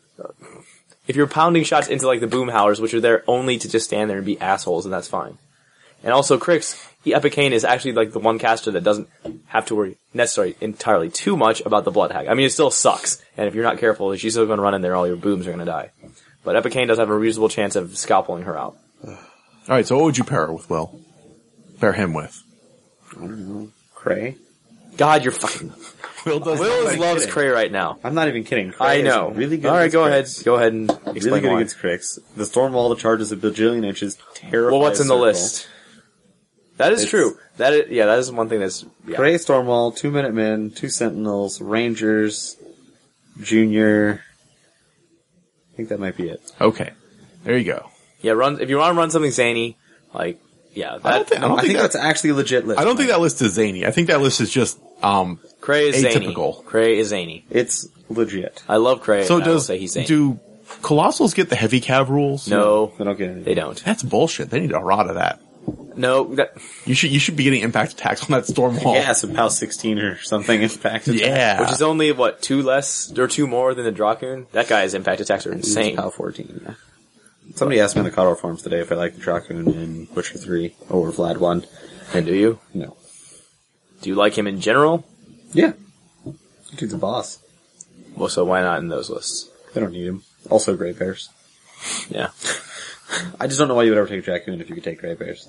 If you're pounding shots into like the Boom Howlers, which are there only to just stand there and be assholes, then that's fine. And also Crix, Epicane is actually like the one caster that doesn't have to worry necessarily entirely too much about the Blood Hag. I mean, it still sucks, and if you're not careful, she's still going to run in there, all your booms are going to die. But Epicane does have a reasonable chance of scalpeling her out. Alright, so what would you pair her with, Will? Pair him with? I don't know. Cray? God, you're fucking... Will does Will loves kidding. Cray right now. I'm not even kidding. Cray I is know. really good. Alright, against go ahead. Crix. Go ahead and explain Really good why. against Crix. The Stormwall charges a bajillion inches. Terrifies Well, what's in the Circle. list? That is It's- true. That is one thing that's... Yeah. Cray, Stormwall, 2 Minutemen, 2 Sentinels, Rangers, Junior. I think that might be it. Okay. There you go. Yeah, if you want to run something zany, like, yeah, I don't I think think that's actually a legit list. I don't think that list is zany. I think that list is just, Cray is zany. atypical. Cray is zany. It's legit. I love Cray. so and I will does, say he's zany. do Colossals get the heavy cav rules? No, I don't get anything. they don't. That's bullshit. They need a rot of that. No, You should be getting impact attacks on that storm wall. Yeah, some POW 16 or something impact attack. Yeah. which is only, what, 2 less, or 2 more than the Dracoon? That guy's impact attacks are insane. POW 14, yeah. Somebody asked me on the Coddle forums today if I like the Dracoon in Butcher 3 over Vlad 1. And do you? No. Do you like him in general? Yeah. Dude's a boss. Well, so why not in those lists? They don't need him. Also, Grey Bears. Yeah. I just don't know why you would ever take Dracoon if you could take Grey Bears.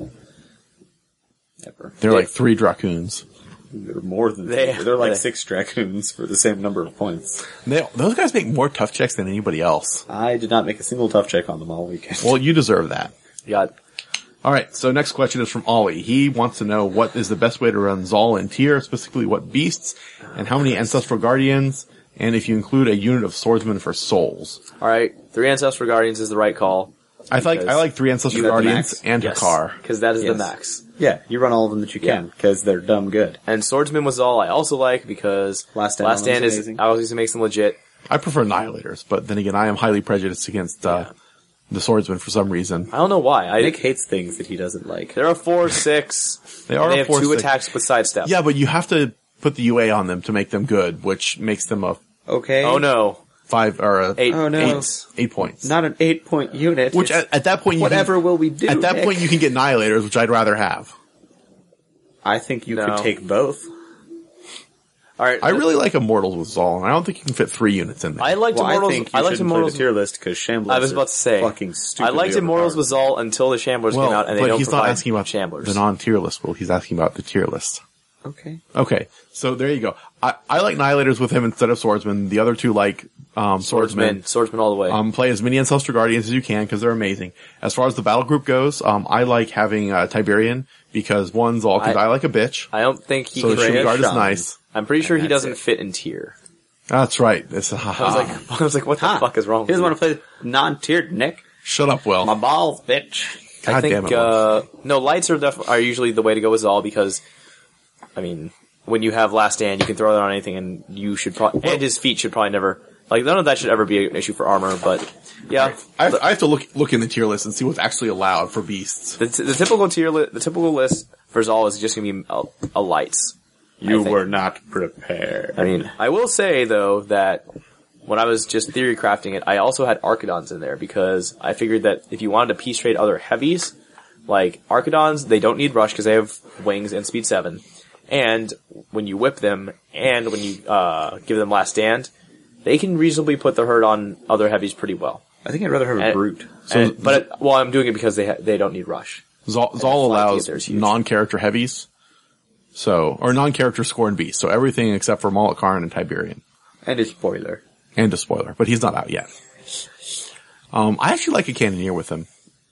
Ever. They're like 3 Dracoons. They're more than They- they're like they- 6 Dracoons for the same number of points. Those guys make more tough checks than anybody else. I did not make a single tough check on them all weekend. Well, you deserve that. You got All right, so next question is from Ollie. He wants to know what is the best way to run Zol in tier, specifically what beasts, and how many Ancestral Guardians, and if you include a unit of swordsmen for souls. all right. 3 Ancestral Guardians is the right call. I like 3 Ancestral You got the Guardians max? and Hakar. because that is the Yes. max. Yeah, you run all of them that you can, because they're dumb good. And Swordsman with Zol I also like because Last Stand is amazing. obviously makes them legit. I prefer Annihilators, but then again, I am highly prejudiced against the swordsman for some reason. I don't know why. Nick hates things that he doesn't like. They're a 4/6. They are They a have 2 4/6. attacks with sidestep. Yeah, but you have to put the UA on them to make them good, which makes them a Okay. Oh no. 5 or a 8. Oh, no. 8 points. Not an 8-point unit. Which It's- at that point, whatever will we do? at that Nick? point you can get Annihilators, which I'd rather have. I think you No. could take both. All right. I really like Immortals with Zol, and I don't think you can fit 3 units in there. I liked Well, Immortals. I think you I liked shouldn't play Immortals. the tier list because Shamblers. I was about to say. fucking stupid. I liked Immortals with Zol until the Shamblers came out, and they but don't he's not provide asking about Shamblers. the non-tier list. Well, he's asking about the tier list. Okay. Okay, so there you go. I like Annihilators with him instead of Swordsman. The other two like Swordsman. Swordsman all the way. Play as many Ancestral Guardians as you can because they're amazing. As far as the battle group goes, I like having Tiberian because one, Zol can die like a bitch. I don't think he So the can. Shield Guard is Shaman. nice. I'm pretty sure he that's doesn't it. fit in tier. That's right. It's I was like, what the fuck is wrong He with doesn't you? want to play non-tiered, Nick. shut up, Will. My balls, bitch. God I think, damn it, Will. no, lights are usually the way to go with Zol because, I mean, when you have Last Stand, you can throw that on anything and you should probably, and his feet should probably never, like, none of that should ever be an issue for armor, but, yeah. I have to look in the tier list and see what's actually allowed for beasts. The typical the typical list for Zol is just gonna be a lights. You think. were not prepared. I mean, I will say though that when I was just theory crafting it, I also had Archidons in there because I figured that if you wanted to piece trade other heavies, like Archidons, they don't need rush because they have wings and speed 7. And when you whip them and when you give them Last Stand, they can reasonably put the hurt on other heavies pretty well. I think I'd rather have a And- brute. Well, I'm doing it because they don't need rush. Zol fly allows theater is huge. non-character heavies, or non-character score and beast. So everything except for Mullet Karn and Tiberian. And a spoiler. And a spoiler, but he's not out yet. I actually like a Cannoneer with him.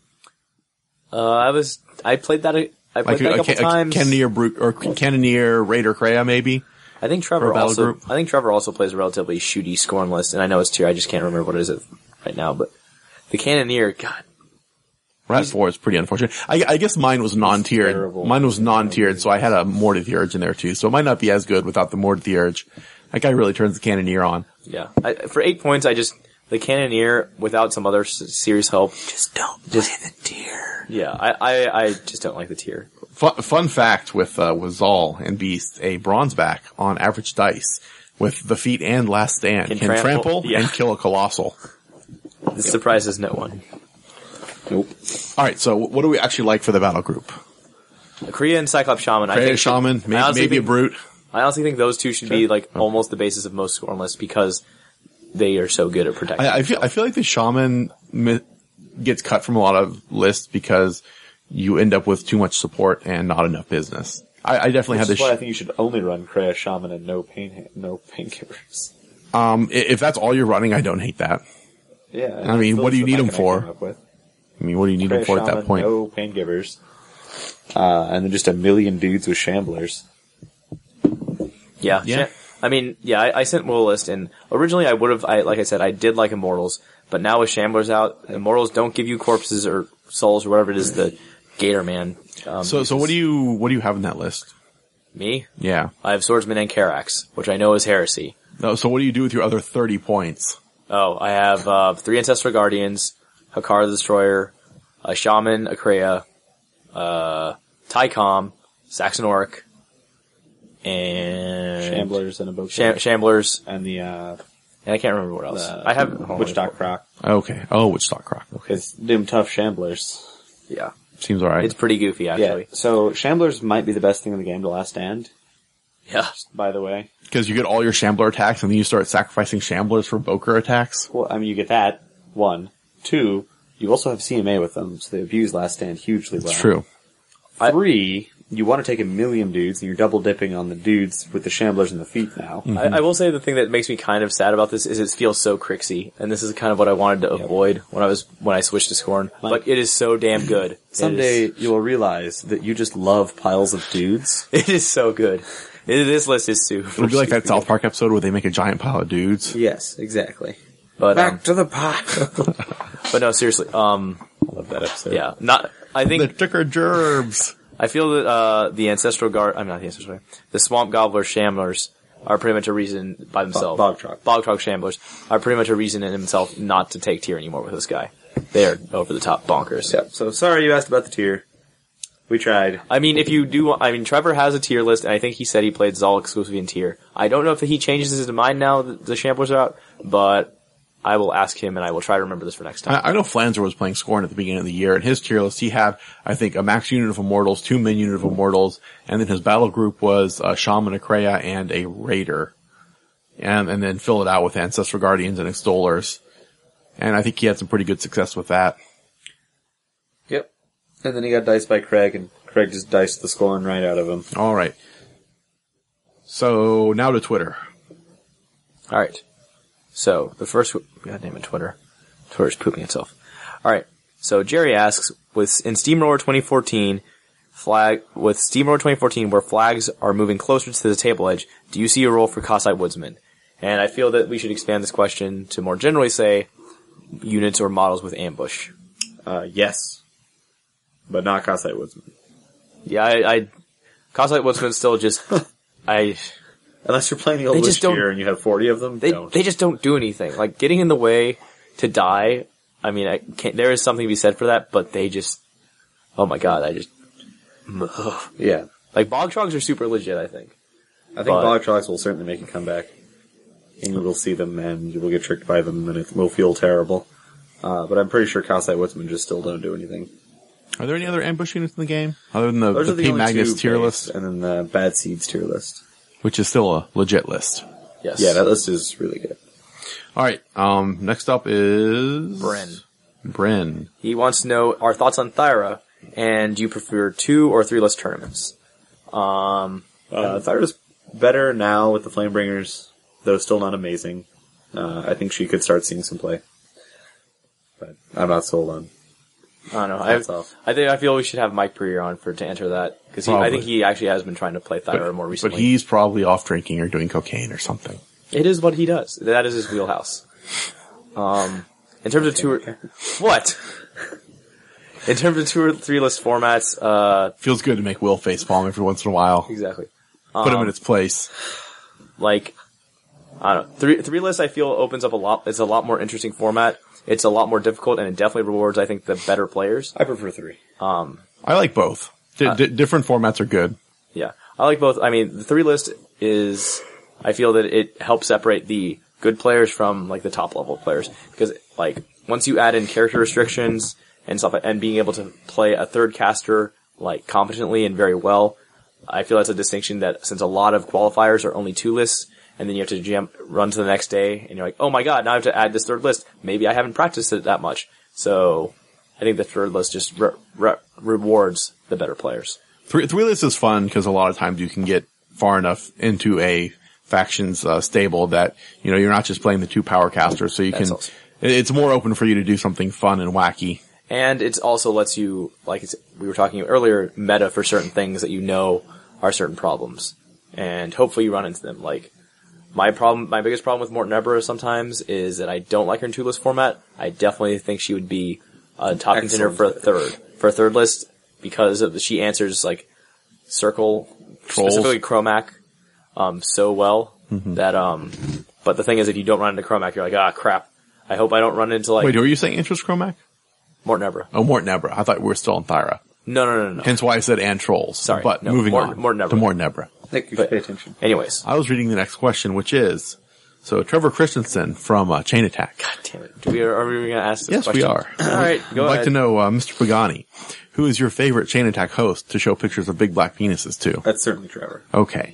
I played that a couple times. Cannoneer Brute, or Cannoneer Raider Kreia maybe. I think For a Trevor battle also. group? I think Trevor also plays a relatively shooty scorn list, and I know it's tier. I just can't remember what it is right now. But the Cannoneer, God, Rat 4 is pretty unfortunate. I guess mine was non-tiered. terrible. Mine was non-tiered, so I had a Mort of the Urge in there too. So it might not be as good without the Mort of the Urge. That guy really turns the Cannoneer on. yeah. For 8 points, the Cannoneer without some other serious help. Just don't play the tier. Yeah, I just don't like the tier. Fun fact with Zol and Beast, a bronze back on average dice with the feat and Last Stand Can can trample, trample yeah. and kill a Colossal. This surprises no one. Nope. Alright, so what do we actually like for the battle group? Kriya and Cyclops Shaman. I Kreia think Shaman, I honestly maybe a think- Brute. I honestly think those two should be like almost the basis of most scorn lists because they are so good at protecting. I feel like the Shaman gets cut from a lot of lists because you end up with too much support and not enough business. I definitely had That's this. why I think you should only run Kreia Shaman and no painkillers. If that's all you're running, I don't hate that. Yeah. I mean, what do you need them them for? I mean, what do you need them for at that point? No painkillers. And then just a million dudes with Shamblers. Yeah. Yeah. I mean, yeah, I sent Will a list, and originally I would have, like I said, I did like Immortals, but now with Shamblers out, Immortals don't give you corpses or souls or whatever it is the Gator Man. So what do you have in that list? Me? Yeah. I have Swordsman and Carax, which I know is heresy. No, so what do you do with your other 30 points? Oh, I have 3 Ancestral Guardians, Hakar the Destroyer, a Shaman, a Kreia, Tycom, Saxon Orc, and Shamblers and a boat. Shamblers, And the, and I can't remember what else. I have Witchstock Croc. Okay. Oh, Witchstock Croc. Okay. Because them tough Shamblers. Yeah, Seems alright. it's pretty goofy actually. Yeah. So Shamblers might be the best thing in the game to Last Stand. Yeah. by the way. Because you get all your Shambler attacks and then you start sacrificing Shamblers for Boker attacks. Well, I mean, you get that, 1. 2, you also have CMA with them, so they abuse Last Stand hugely well. It's true. 3, you want to take 1,000,000 dudes, and you're double dipping on the dudes with the Shamblers and the feet now. I will say the thing that makes me kind of sad about this is it feels so Crixy, and this is kind of what I wanted to avoid when I switched to Scorn. But it is so damn good. Someday you will realize that you just love piles of dudes. It is so good. This list is super. It'll be like that South Park episode where they make a giant pile of dudes. Yes, exactly. But Back to the pot. but no, seriously. I love that episode. Yeah, not. I think The ticker gerbs. I feel that the Ancestral Guard. I'm not the Ancestral Guard. The Swamp Gobbler Shamblers are pretty much a reason by themselves. Bogtrog Shamblers are pretty much a reason in himself not to take tier anymore with this guy. They're over the top bonkers. Yep. So sorry you asked about the tier. We tried. I mean, if you do, Trevor has a tier list, and I think he said he played Zal exclusively in tier. I don't know if he changes his mind now that the Shamblers are out, but I will ask him, and I will try to remember this for next time. I know Flanzer was playing Scorn at the beginning of the year, and his tier list, he had, I think, a max unit of Immortals, 2 min unit of Immortals, and then his battle group was a Shaman, a Kreia, and a Raider. And then fill it out with Ancestral Guardians and Extollers. And I think he had some pretty good success with that. Yep. And then he got diced by Craig, and Craig just diced the Scorn right out of him. Alright. So, now to Twitter. Alright. So, the first, God damn it, Twitter. Twitter's pooping itself. Alright. So, Jerry asks, in Steamroller 2014, where flags are moving closer to the table edge, do you see a role for Kassite Woodsman? And I feel that we should expand this question to more generally say, units or models with ambush. Yes. But not Kassite Woodsman. Yeah, Kassite Woodsman still just, Unless you're playing the old list here and you have 40 of them, they just don't do anything. Like, getting in the way to die, I mean, there is something to be said for that, but they just, oh my god, yeah. Like, Bogtrogs are super legit, I think. I think Bogtrogs will certainly make a comeback. And you will see them, and you will get tricked by them, and it will feel terrible. But I'm pretty sure Kassite Woodsman just still don't do anything. Are there any other ambush units in the game? Other than Those the are the P. only Magnus two tier based, list? and then the Bad Seeds tier list. Which is still a legit list. Yes. Yeah, that list is really good. Alright, next up is... Bryn. He wants to know our thoughts on Thyra, and do you prefer 2 or 3 list tournaments? Thyra's better now with the Flamebringers, though still not amazing. I think she could start seeing some play. But I'm not sold on. I don't know. I feel we should have Mike Breer on to answer that, because I think he actually has been trying to play Thyra more recently. But he's probably off drinking or doing cocaine or something. It is what he does. That is his wheelhouse. In terms of 2 or... What? In terms of 2 or 3 list formats, feels good to make Will facepalm every once in a while. Exactly. Put him in its place. Like, I don't know. 3 lists I feel opens up a lot. It's a lot more interesting format. It's a lot more difficult, and it definitely rewards, I think, the better players. I prefer 3. I like both. Different formats are good. Yeah. I like both. I mean, the 3 list is, I feel that it helps separate the good players from, like, the top level players. Because, like, once you add in character restrictions and stuff, and being able to play a third caster, like, competently and very well, I feel that's a distinction that, since a lot of qualifiers are only 2 lists, and then you have to run to the next day, and you're like, oh my god, now I have to add this 3rd list. Maybe I haven't practiced it that much. So, I think the 3rd list just rewards the better players. 3 lists is fun, because a lot of times you can get far enough into a faction's stable that, you know, you're not just playing the 2 power casters, so you can, it's more open for you to do something fun and wacky. And it also lets you, like we were talking earlier, meta for certain things that you know are certain problems. And hopefully you run into them. Like, my biggest problem with Morton Ebra sometimes is that I don't like her in 2 list format. I definitely think she would be a top contender for a 3rd list, because she answers, like, Circle, Trolls. specifically Chromac, so well that, but the thing is, if you don't run into Chromac, you're like, ah, crap. I hope I don't run into, like... Wait, who are you saying interest Chromac? Morton Ebra. Oh, Morton Ebra. I thought we were still on Thyra. No. Hence why I said and Trolls. Sorry. But no, moving on Morton Ebra. to Morton Ebra. Nick, you should pay attention. Anyways. I was reading the next question, which is, so Trevor Christensen from Chain Attack. God damn it. Are we going to ask this Yes, question? we are. Alright, go I'd ahead. like to know, Mr. Pagani, who is your favorite Chain Attack host to show pictures of big black penises to? That's certainly Trevor. Okay.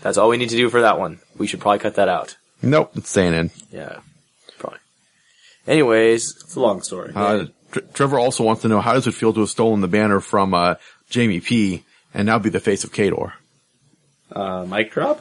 That's all we need to do for that one. We should probably cut that out. Nope, it's staying in. Yeah, probably. Anyways, It's a long story. Trevor also wants to know, how does it feel to have stolen the banner from Jamie P. and now be the face of Kador? Mic drop?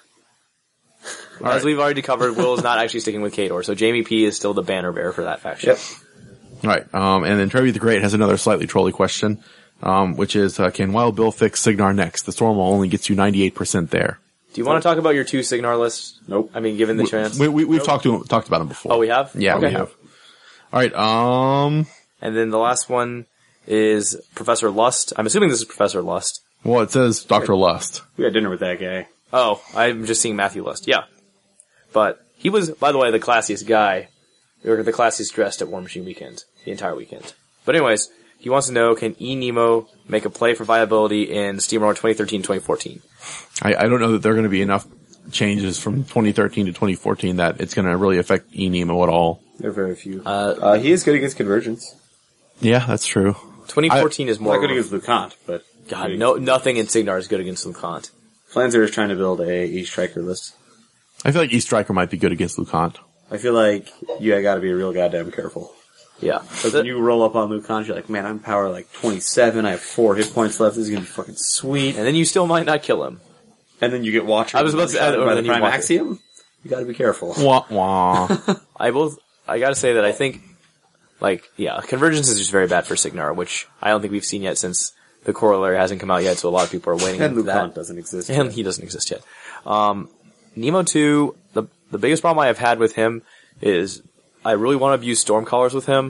as we've already covered, Will is not actually sticking with Kador, so Jamie P is still the banner bearer for that faction. Yep. All right, and then Trevi the Great has another slightly trolly question, which is, can Wild Bill fix Signar next? The Stormwall only gets you 98% there. Do you want to talk about your 2 Signar lists? Nope. I mean, given the chance. We've talked about them before. Oh, we have? Yeah, okay. we have. All right, And then the last one is Professor Lust. I'm assuming this is Professor Lust. well, it says Dr. Lust. We had dinner with that guy. Oh, I'm just seeing Matthew Lust. Yeah. But he was, by the way, the classiest guy, or the classiest dressed at War Machine Weekend, the entire weekend. But anyways, he wants to know, can E-Nemo make a play for viability in Steamroller 2013-2014? I don't know that there are going to be enough changes from 2013 to 2014 that it's going to really affect E-Nemo at all. There are very few. He is good against convergence. Yeah, that's true. 2014 is more... Not good against LeConte, but... God, nothing in Signar is good against LeConte. Flanzer is trying to build a E-Striker list. I feel like E-Striker might be good against LeConte. I feel like you gotta be real goddamn careful. Yeah. Because when you roll up on LeConte, you're like, man, I'm power like 27, I have 4 hit points left, this is gonna be fucking sweet. And then you still might not kill him. And then you get Watcher. I was about to add by the then you Prime Watcher. Axiom. You gotta be careful. Wah, wah. I gotta say that I think, Convergence is just very bad for Signar, which I don't think we've seen yet since the Corollary hasn't come out yet, so a lot of people are waiting And for LeConte that. doesn't exist. And he doesn't exist yet. Nemo 2, the biggest problem I have had with him is I really want to use Stormcallers with him,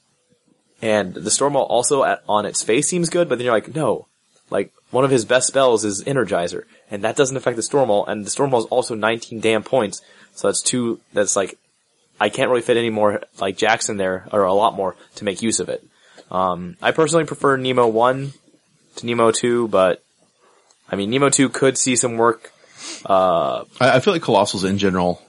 and the Stormwall also on its face seems good, but then you're like, no. Like, one of his best spells is Energizer, and that doesn't affect the Stormwall, and the Stormwall is also 19 damn points, so I can't really fit any more, like, Jackson there, or a lot more, to make use of it. I personally prefer Nemo 1 to Nemo 2, but, I mean, Nemo 2 could see some work. I feel like Colossals in general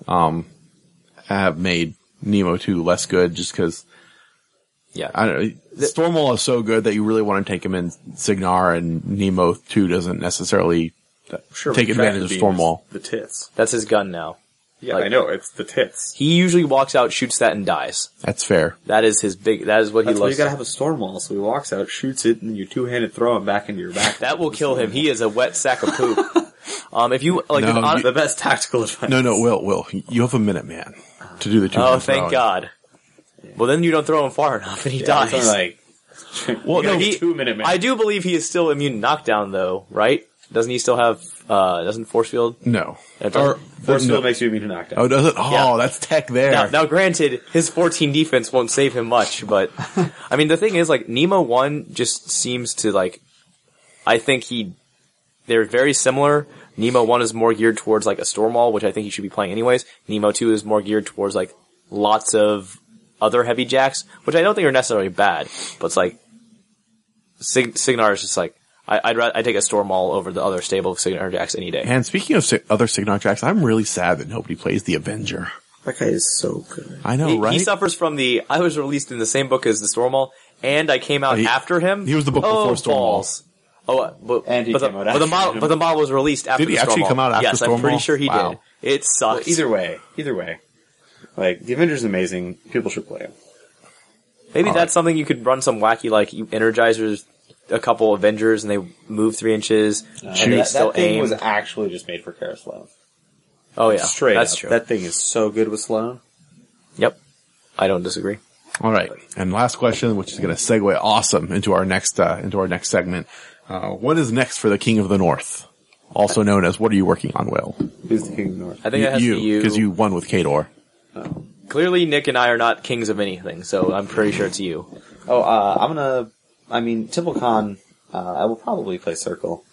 have made Nemo 2 less good just because, Yeah. I don't know, Stormwall is so good that you really want to take him in Signar, and Nemo 2 doesn't necessarily take advantage of Stormwall. The tits. That's his gun now. Yeah, I know, it's the tits. He usually walks out, shoots that, and dies. That's fair. That is what he That's why loves. you gotta have a Stormwall, so he walks out, shoots it, and then you two-handed throw him back into your back. That will kill him. He is a wet sack of poop. If you, like, No, The best tactical advice. No, Will, you have a minute, man, to do the two. oh, thank God. Well, then you don't throw him far enough, and he dies. It's only like, Well, no, he 2-minute man. I do believe he is still immune to knockdown, though, right? Doesn't he still have, doesn't Force Field? No. It Or, doesn't. Force no. Field makes you immune to knockdown. Oh, does it? Oh, Yeah. that's tech there. Now, granted, his 14 defense won't save him much, but, I mean, the thing is, like, Nemo 1 just seems to, like, I think they're very similar. Nemo 1 is more geared towards, like, a Stormwall, which I think he should be playing anyways. Nemo 2 is more geared towards, like, lots of other heavy jacks, which I don't think are necessarily bad, but it's like, Signar is just like, I'd take a Stormwall over the other stable of Signar jacks any day. And speaking of other Signar jacks, I'm really sad that nobody plays the Avenger. That guy is so good. I know, right? He suffers from I was released in the same book as the Stormwall, and I came out after him. he was the book before Stormwall. Balls. Oh, but, And he but, came out but the after model, him. but the model was released after Did he the actually Stormwall. come out after Yes, I'm pretty Stormwall? sure he Wow. did. It sucks. Either way. Like, the Avenger's amazing. People should play him. Maybe that's something you could run some wacky, like, Energizers, a couple Avengers, and they move 3 inches, and they still that thing aim. was actually just made for Kara Sloan. Oh yeah, Straight that's up. true. That thing is so good with Sloan. Yep. I don't disagree. All right. And last question, which is going to segue awesome into our next segment. What is next for the King of the North? Also known as, what are you working on, Will? Who's the King of the North? I think that has to be you. Because you won with Kador. Clearly, Nick and I are not kings of anything, so I'm pretty sure it's you. TippleCon, I will probably play Circle.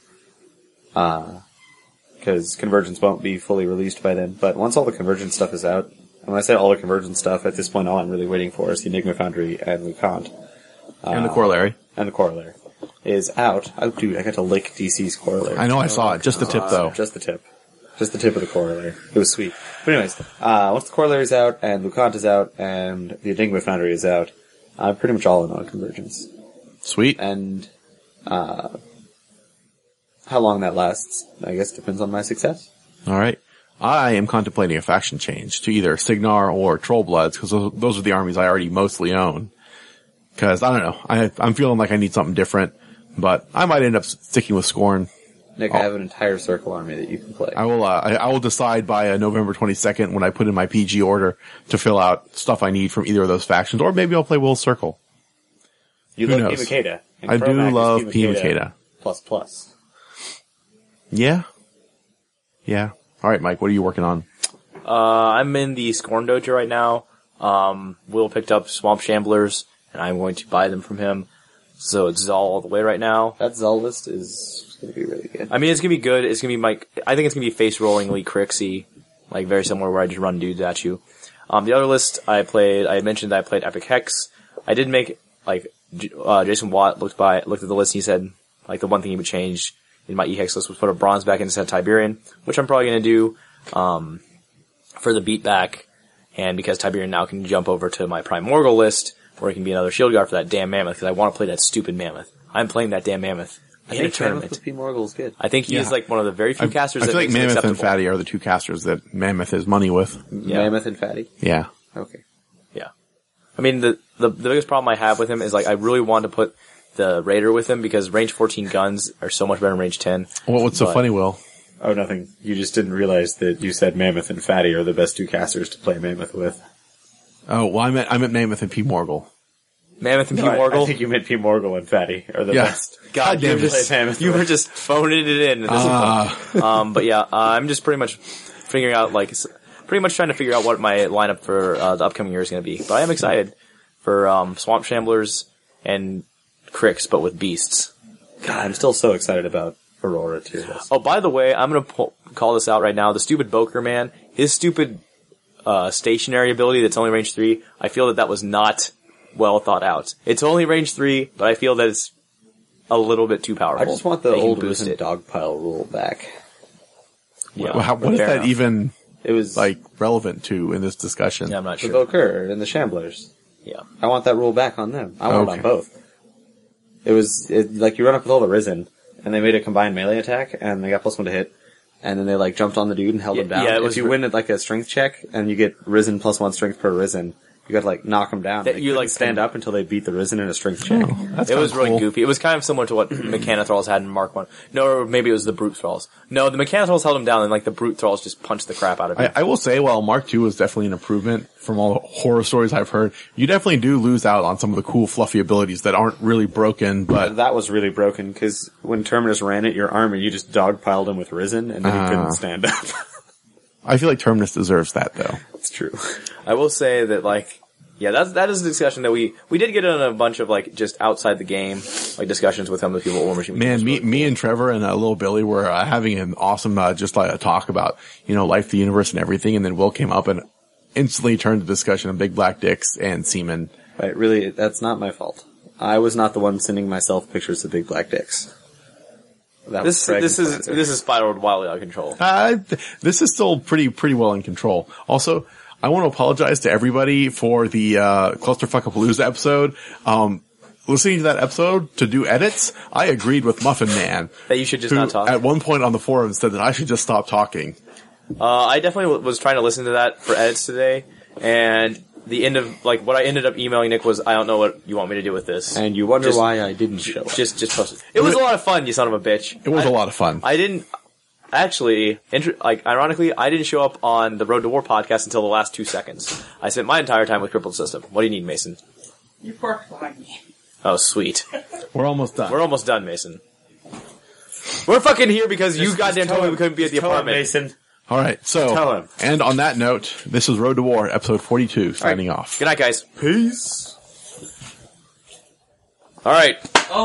Because Convergence won't be fully released by then. But once all the Convergence stuff is out, and when I say all the Convergence stuff, at this point all I'm really waiting for is the Enigma Foundry and LeConte. And the Corollary. And the Corollary. Is out. Oh, dude, I got to lick DC's Corollary. I know, I saw it. Just the tip, though. Just the tip. Just the tip of the Corollary. It was sweet. But anyways, once the Corollary's out, and LeConte is out, and the Enigma Foundry is out, I'm pretty much all in on Convergence. Sweet. And, how long that lasts, I guess, depends on my success. All right. I am contemplating a faction change to either Signar or Trollbloods because those are the armies I already mostly own. Because, I don't know, I'm feeling like I need something different, but I might end up sticking with Scorn. Nick, I have an entire circle army that you can play. I will decide by November 22nd when I put in my PG order to fill out stuff I need from either of those factions, or maybe I'll play Will's Circle. You Who love knows? P. Makeda. I do love P. Makeda. Plus. Yeah. Yeah. All right, Mike, what are you working on? I'm in the Scorn Dojo right now. Will picked up Swamp Shamblers, and I'm going to buy them from him. So it's Zal all the way right now. That Zal list is going to be really good. I mean, it's going to be good. It's going to be I think it's going to be face-rollingly Crixie, like very similar where I just run dudes at you. The other list I mentioned that I played Epic Hex. I did make, Jason Watt looked at the list and he said, the one thing he would change in my E-Hex list was put a bronze back instead of Tiberian, which I'm probably going to do, for the beat back. And because Tiberian now can jump over to my Primordial list, where it can be another shield guard for that damn mammoth, because I want to play that stupid mammoth. I'm playing that damn mammoth in a tournament. Mammoth with P. is good. I think he is one of the very few casters I that feel like makes it Mammoth and acceptable. Fatty are the two casters that Mammoth is money with. Yeah. Mammoth and Fatty? Yeah. Okay. Yeah. I mean, the biggest problem I have with him is I really want to put the Raider with him because range 14 guns are so much better than range 10. Well, what's so funny, Will? Oh, nothing. You just didn't realize that you said Mammoth and Fatty are the best two casters to play Mammoth with. Oh, well, I meant Mammoth and P. Morgul. Mammoth and No, P-Morgul? I think you meant P. Morgul and Fatty are the Yeah. best. God, damn it. you were just phoning it in. At this point. But yeah, I'm just pretty much figuring out, pretty much trying to figure out what my lineup for the upcoming year is going to be. But I am excited for Swamp Shamblers and Crix, but with beasts. God, I'm still so excited about Aurora tier list. Oh, by the way, I'm going to call this out right now. The stupid Boker man, his stupid stationary ability that's only range 3, I feel that was not well thought out. It's only range 3, but I feel that it's a little bit too powerful. I just want the They can old boost Risen it. Dogpile rule back. Yeah, What is fair that enough. even It was relevant to in this discussion? Yeah, I'm not the sure. Boker and the Shamblers. Yeah. I want that rule back on them. I want it Okay. on both. You run up with all the Risen, and they made a combined melee attack, and they got +1 to hit, and then they jumped on the dude and held him down. yeah, it if was you win at a strength check, and you get Risen +1 strength per Risen, you got to knock them down. That They you, couldn't stand up until they beat the Risen in a strength check. That's It was kinda really cool. goofy. It was kind of similar to what Mechanothralls had in Mark 1. No, or maybe it was the Brute Thralls. No, the Mechanothralls held him down and the Brute Thralls just punched the crap out of him. I will say, while Mark II was definitely an improvement from all the horror stories I've heard, you definitely do lose out on some of the cool, fluffy abilities that aren't really broken, but That was really broken, because when Terminus ran at your army, you just dogpiled him with Risen, and then he couldn't stand up. I feel like Terminus deserves that, though. It's true. I will say that that is a discussion that we did get in a bunch of just outside the game, discussions with some of the people at War Machine. Man, me and Trevor and Little Billy were having an awesome a talk about life, the universe, and everything, and then Will came up and instantly turned the discussion on big black dicks and semen. Right, really, that's not my fault. I was not the one sending myself pictures of big black dicks. That was Craig this and Clancy. is spiraled wildly out of control. This is still pretty well in control. Also, I want to apologize to everybody for the Clusterfuckapalooza episode. Listening to that episode to do edits, I agreed with Muffin Man. That you should just who not talk. At one point on the forum said that I should just stop talking. I definitely was trying to listen to that for edits today, and the end of what I ended up emailing Nick was, I don't know what you want me to do with this. And you wonder Just- why I didn't show up. Just post it. It was a lot of fun, you son of a bitch. It was a lot of fun. I didn't actually, ironically, I didn't show up on the Road to War podcast until the last 2 seconds. I spent my entire time with Crippled System. What do you need, Mason? You parked behind me. Oh, sweet. We're almost done. We're almost done, Mason. We're fucking here because you goddamn told me we couldn't be at the apartment. Mason. All right, so, Tell him. and on that note, this is Road to War, episode 42, signing off. Good night, guys. Peace. All right.